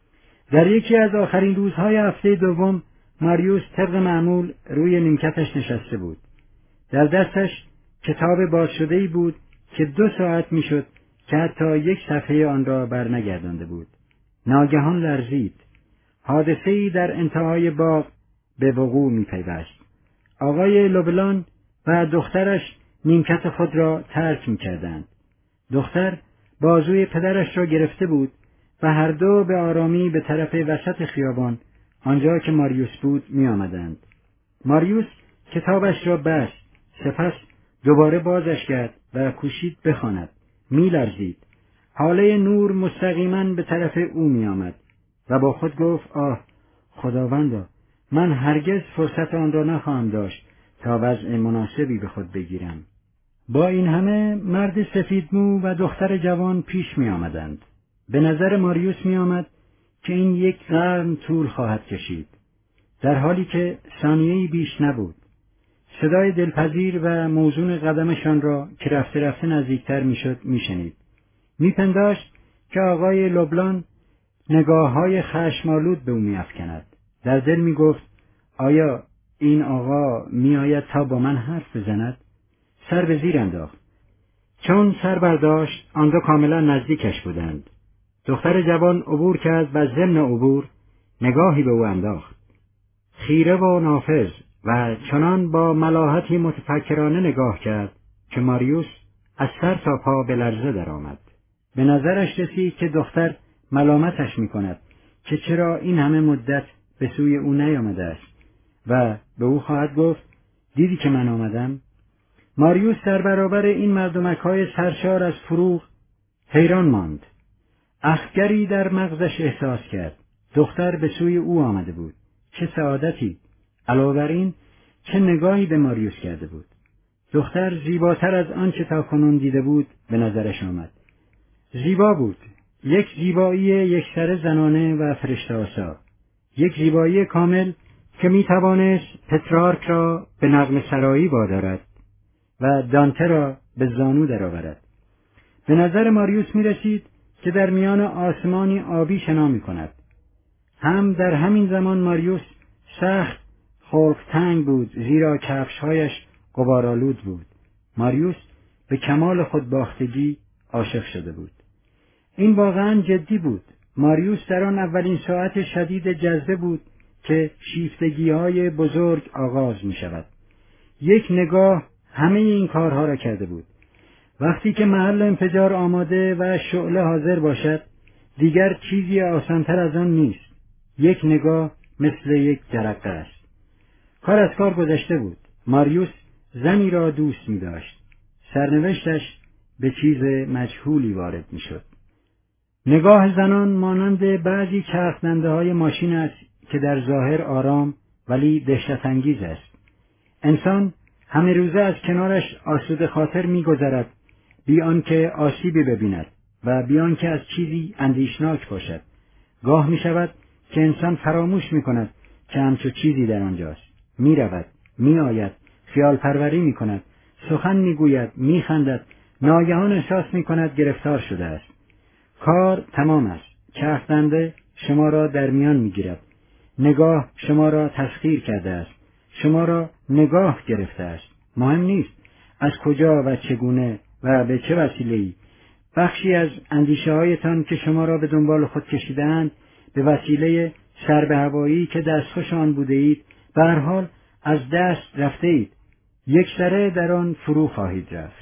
در یکی از آخرین روزهای هفته دوم ماریوس طبق معمول روی نیمکتش نشسته بود. در دستش کتاب باز شده‌ای بود که دو ساعت میشد که حتی یک صفحه آن را برنگردانده بود. ناگهان لرزید. حادثه‌ای در انتهای باغ به وقوع می‌پیوست. آقای لوبلان و دخترش نیمکت خود را ترک می‌کردند. دختر بازوی پدرش را گرفته بود و هر دو به آرامی به طرف وسط خیابان، آنجا که ماریوس بود، می آمدند. ماریوس کتابش را بست، سپس دوباره بازش کرد و کوشید بخواند. می لرزید. حاله نور مستقیما به طرف او می آمد و با خود گفت: آه خداوندا، من هرگز فرصت آن را نخواهم داشت تا وضع مناسبی به خود بگیرم. با این همه مرد سفیدمو و دختر جوان پیش می آمدند. به نظر ماریوس می آمد که این یک قرن طول خواهد کشید، در حالی که ثانیه‌ای بیش نبود. صدای دلپذیر و موزون قدمشان را که رفته رفته نزدیکتر می شد می شنید. می پنداشت که آقای لوبلان نگاه‌های خشم‌آلود به او می افکند. در دل می گفت: آیا این آقا می آید تا با من حرف بزند؟ سر به زیر انداخت. چون سر برداشت آن دو کاملا نزدیکش بودند. دختر جوان عبور کرد و ضمن عبور نگاهی به او انداخت. خیره و نافذ و چنان با ملاحتی متفکرانه نگاه کرد که ماریوس از سر تا پا به لرزه درآمد. به نظرش رسید که دختر ملامتش می‌کند که چرا این همه مدت به سوی او نیامده است و به او خواهد گفت: دیدی که من آمدم؟ ماریوس در برابر این مردمک‌های سرشار از فروغ حیران ماند. اخگری در مغزش احساس کرد. دختر به سوی او آمده بود. چه سعادتی! علاوه بر این چه نگاهی به ماریوس کرده بود. دختر زیباتر از آنچه تاکنون دیده بود به نظرش آمد. زیبا بود. یک زیبایی یکسره زنانه و فرشته‌آسا. یک زیبایی کامل که می توانست پترارک را به نغمه سرایی وادارد و دانته را به زانو درآورد. به نظر ماریوس می رسید که در میان آسمانی آبی شنا می کند. هم در همین زمان ماریوس سخت خلق تنگ بود، زیرا کفشهایش غبارآلود بود. ماریوس به کمال خودباختگی عاشق شده بود. این واقعا جدی بود. ماریوس در آن اولین ساعت شدید جذبه بود که شیفتگی‌های بزرگ آغاز می شود. یک نگاه همه این کارها را کرده بود. وقتی که محل انفجار آماده و شعله حاضر باشد، دیگر چیزی آسانتر از آن نیست. یک نگاه مثل یک جرقه است. کار از کار گذشته بود. ماریوس زنی را دوست می داشت. سرنوشتش به چیز مجهولی وارد می شد. نگاه زنان مانند بعضی چرخدنده های ماشین است که در ظاهر آرام ولی دهشت انگیز است. انسان همه روزه از کنارش آسوده خاطر می گذرد، بی آنکه آسیبی ببیند و بی آنکه از چیزی اندیشناک باشد. گاه می شود که انسان فراموش می کند که همچو چیزی در آنجاست. می رود، می آید، خیال پروری می کند، سخن می گوید، می خندد، ناگهان احساس می کند گرفتار شده است. کار تمام است. چرخدنده شما را در میان می گیرد. نگاه شما را تسخیر کرده است. شما را نگاه گرفته است. مهم نیست از کجا و چگونه و به چه وسیله‌ای. بخشی از اندیشه هایتان که شما را به دنبال خود کشیدند به وسیله سر به هوایی که دستخوش آن بوده اید، به هر حال از دست رفته اید. یک سره در آن فرو خواهید رفت.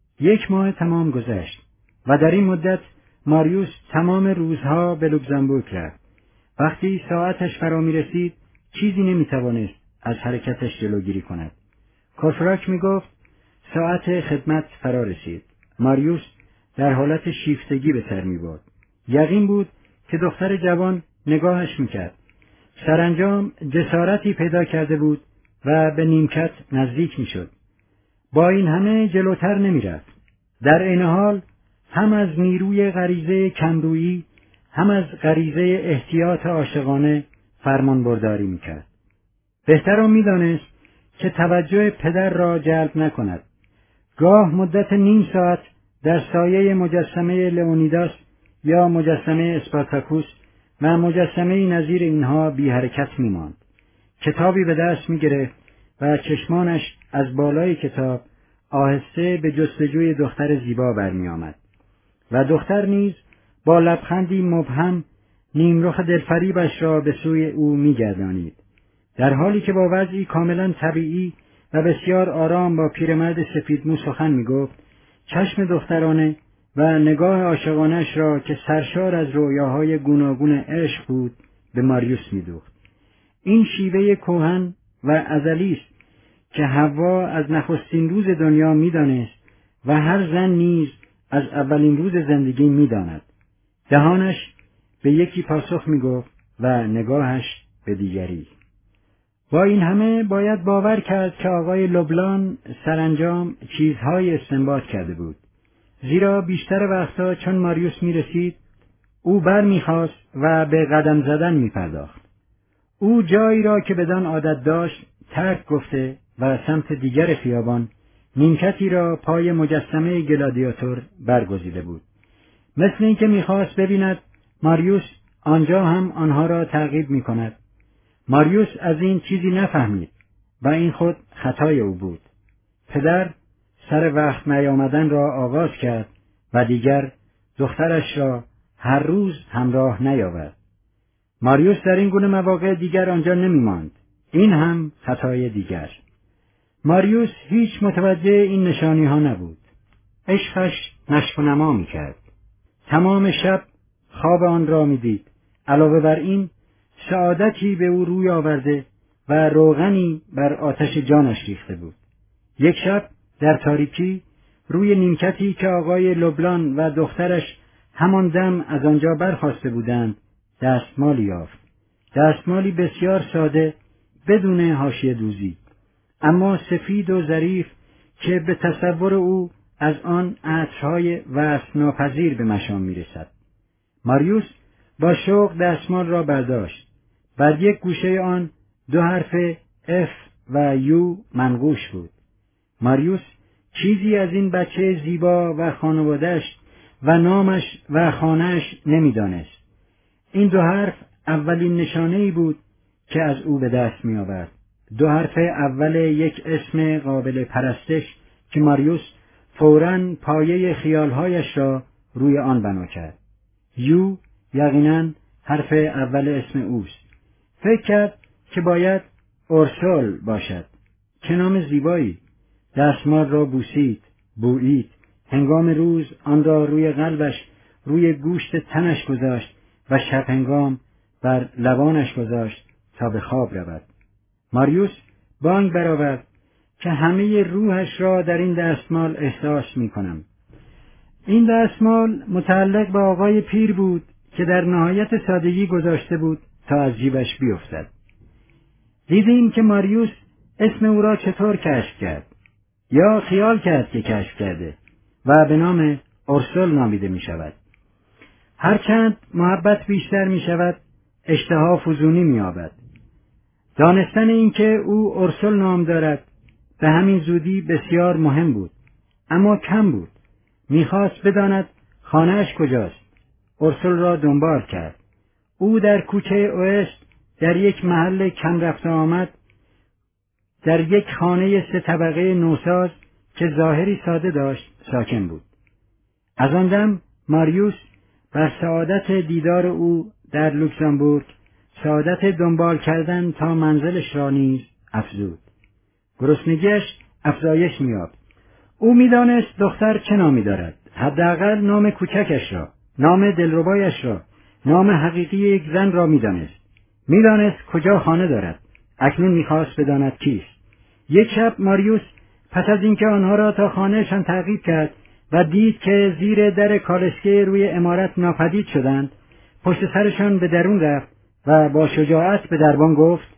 یک ماه تمام گذشت و در این مدت ماریوس تمام روزها به لوکزامبورگ رفت. وقتی ساعتش فرا می رسید، چیزی نمی توانست از حرکتش جلوگیری کند. کورفراک می گفت ساعت خدمت فرا رسید. ماریوس در حالت شیفتگی به سر می برد. یقین بود که دختر جوان نگاهش می کرد. سرانجام جسارتی پیدا کرده بود و به نیمکت نزدیک می شد. با این همه جلوتر نمی رفت. در این حال هم از نیروی غریزه کمرویی هم از غریزه احتیاط عاشقانه فرمان برداری می کرد. بهتر می دانست که توجه پدر را جلب نکند. گاه مدت نیم ساعت در سایه مجسمه لئونیداس یا مجسمه اسپارتاکوس و مجسمه نظیر اینها بی حرکت می ماند. کتابی به دست می گرفت و چشمانش از بالای کتاب آهسته به جستجوی دختر زیبا برمی آمد. و دختر نیز با لبخندی مبهم نیمرخ دلفریبش را به سوی او می گردانید. در حالی که با وضعی کاملا طبیعی و بسیار آرام با پیرمرد سفیدمو سخن می گفت، چشم دخترانه و نگاه عاشقانش را که سرشار از رویاهای گوناگون عشق بود به ماریوس می دوخت. این شیوه کهن و ازلی است که حوا از نخستین روز دنیا می دانست و هر زن نیز از اولین روز زندگی می داند. دهانش به یکی پاسخ می گفت و نگاهش به دیگری. با این همه باید باور کرد که آقای لوبلان سرانجام چیزهای استنباط کرده بود. زیرا بیشتر وقتا چون ماریوس می رسید، او بر می خواست و به قدم زدن می پرداخت. او جایی را که بدان عادت داشت ترک گفته و سمت دیگر خیابان نیمکتی را پای مجسمه گلادیاتور برگزیده بود. مثل اینکه می‌خواست ببیند ماریوس آنجا هم آنها را تعقیب می‌کند. ماریوس از این چیزی نفهمید و این خود خطای او بود. پدر سر وقت نیامدن را آغاز کرد و دیگر دخترش را هر روز همراه نیاورد. ماریوس در این گونه مواقع دیگر آنجا نمی‌ماند. این هم خطای دیگر. ماریوس هیچ متوجه این نشانی ها نبود. عشقش نشو و نما می کرد. تمام شب خواب آن را می دید. علاوه بر این سعادتی به او روی آورده و روغنی بر آتش جانش ریخته بود. یک شب در تاریکی روی نیمکتی که آقای لوبلان و دخترش همان دم از آنجا برخاسته بودند دستمالی یافت. دستمالی بسیار ساده بدون حاشیه دوزی، اما سفید و ظریف که به تصور او از آن عطرهای وصف ناپذیر به مشام میرسد. ماریوس با شوق دستمال را برداشت. بر یک گوشه آن دو حرف اف و یو منقوش بود. ماریوس چیزی از این بچه زیبا و خانواده‌اش و نامش و خانه‌اش نمی‌دانست. این دو حرف اولین نشانه‌ای بود که از او به دست می‌آورد دو حرف اول یک اسم قابل پرستش که ماریوس فوراً پایه خیالهایش را روی آن بنا کرد. یو یقیناً حرف اول اسم اوست. فکر کرد که باید اورسول باشد. چه نام زیبایی! دستمال را بوسید، بویید، هنگام روز آن را روی قلبش، روی گوشت تنش گذاشت و شب هنگام بر لبانش گذاشت تا به خواب رود. ماریوس بانگ برآورد که همه روحش را در این دستمال احساس می کنم. این دستمال متعلق به آقای پیر بود که در نهایت سادگی گذاشته بود تا از جیبش بیفتد. دیدیم که ماریوس اسم او را چطور کشف کرد، یا خیال کرد که کشف کرده و به نام اورسول نامیده می شود. هرچند محبت بیشتر می شود، اشتها فزونی می یابد. دانستن این که او اورسول نام دارد به همین زودی بسیار مهم بود، اما کم بود. میخواست بداند خانه‌اش کجاست. اورسول را دنبال کرد. او در کوچه اوست، در یک محل کم رفت و آمد، در یک خانه سه طبقه نوساز که ظاهری ساده داشت ساکن بود. از آن دم ماریوس بر سعادت دیدار او در لوکزامبورگ سعادت دنبال کردن تا منزلش را نیز افزود. گرسنگیش افزایش می‌یافت. او می‌دانست دختر چه نامی دارد، حداقل نام کوچکش را، نام دلربایش را، نام حقیقی یک زن را می‌دانست. می‌دانست کجا خانه دارد. اکنون می‌خواست بداند کیست. یک شب ماریوس پس از اینکه آنها را تا خانهشان تعقیب کرد و دید که زیر در کالسکه روی عمارت ناپدید شدند، پشت سرشان به درون رفت و با شجاعت به دربان گفت: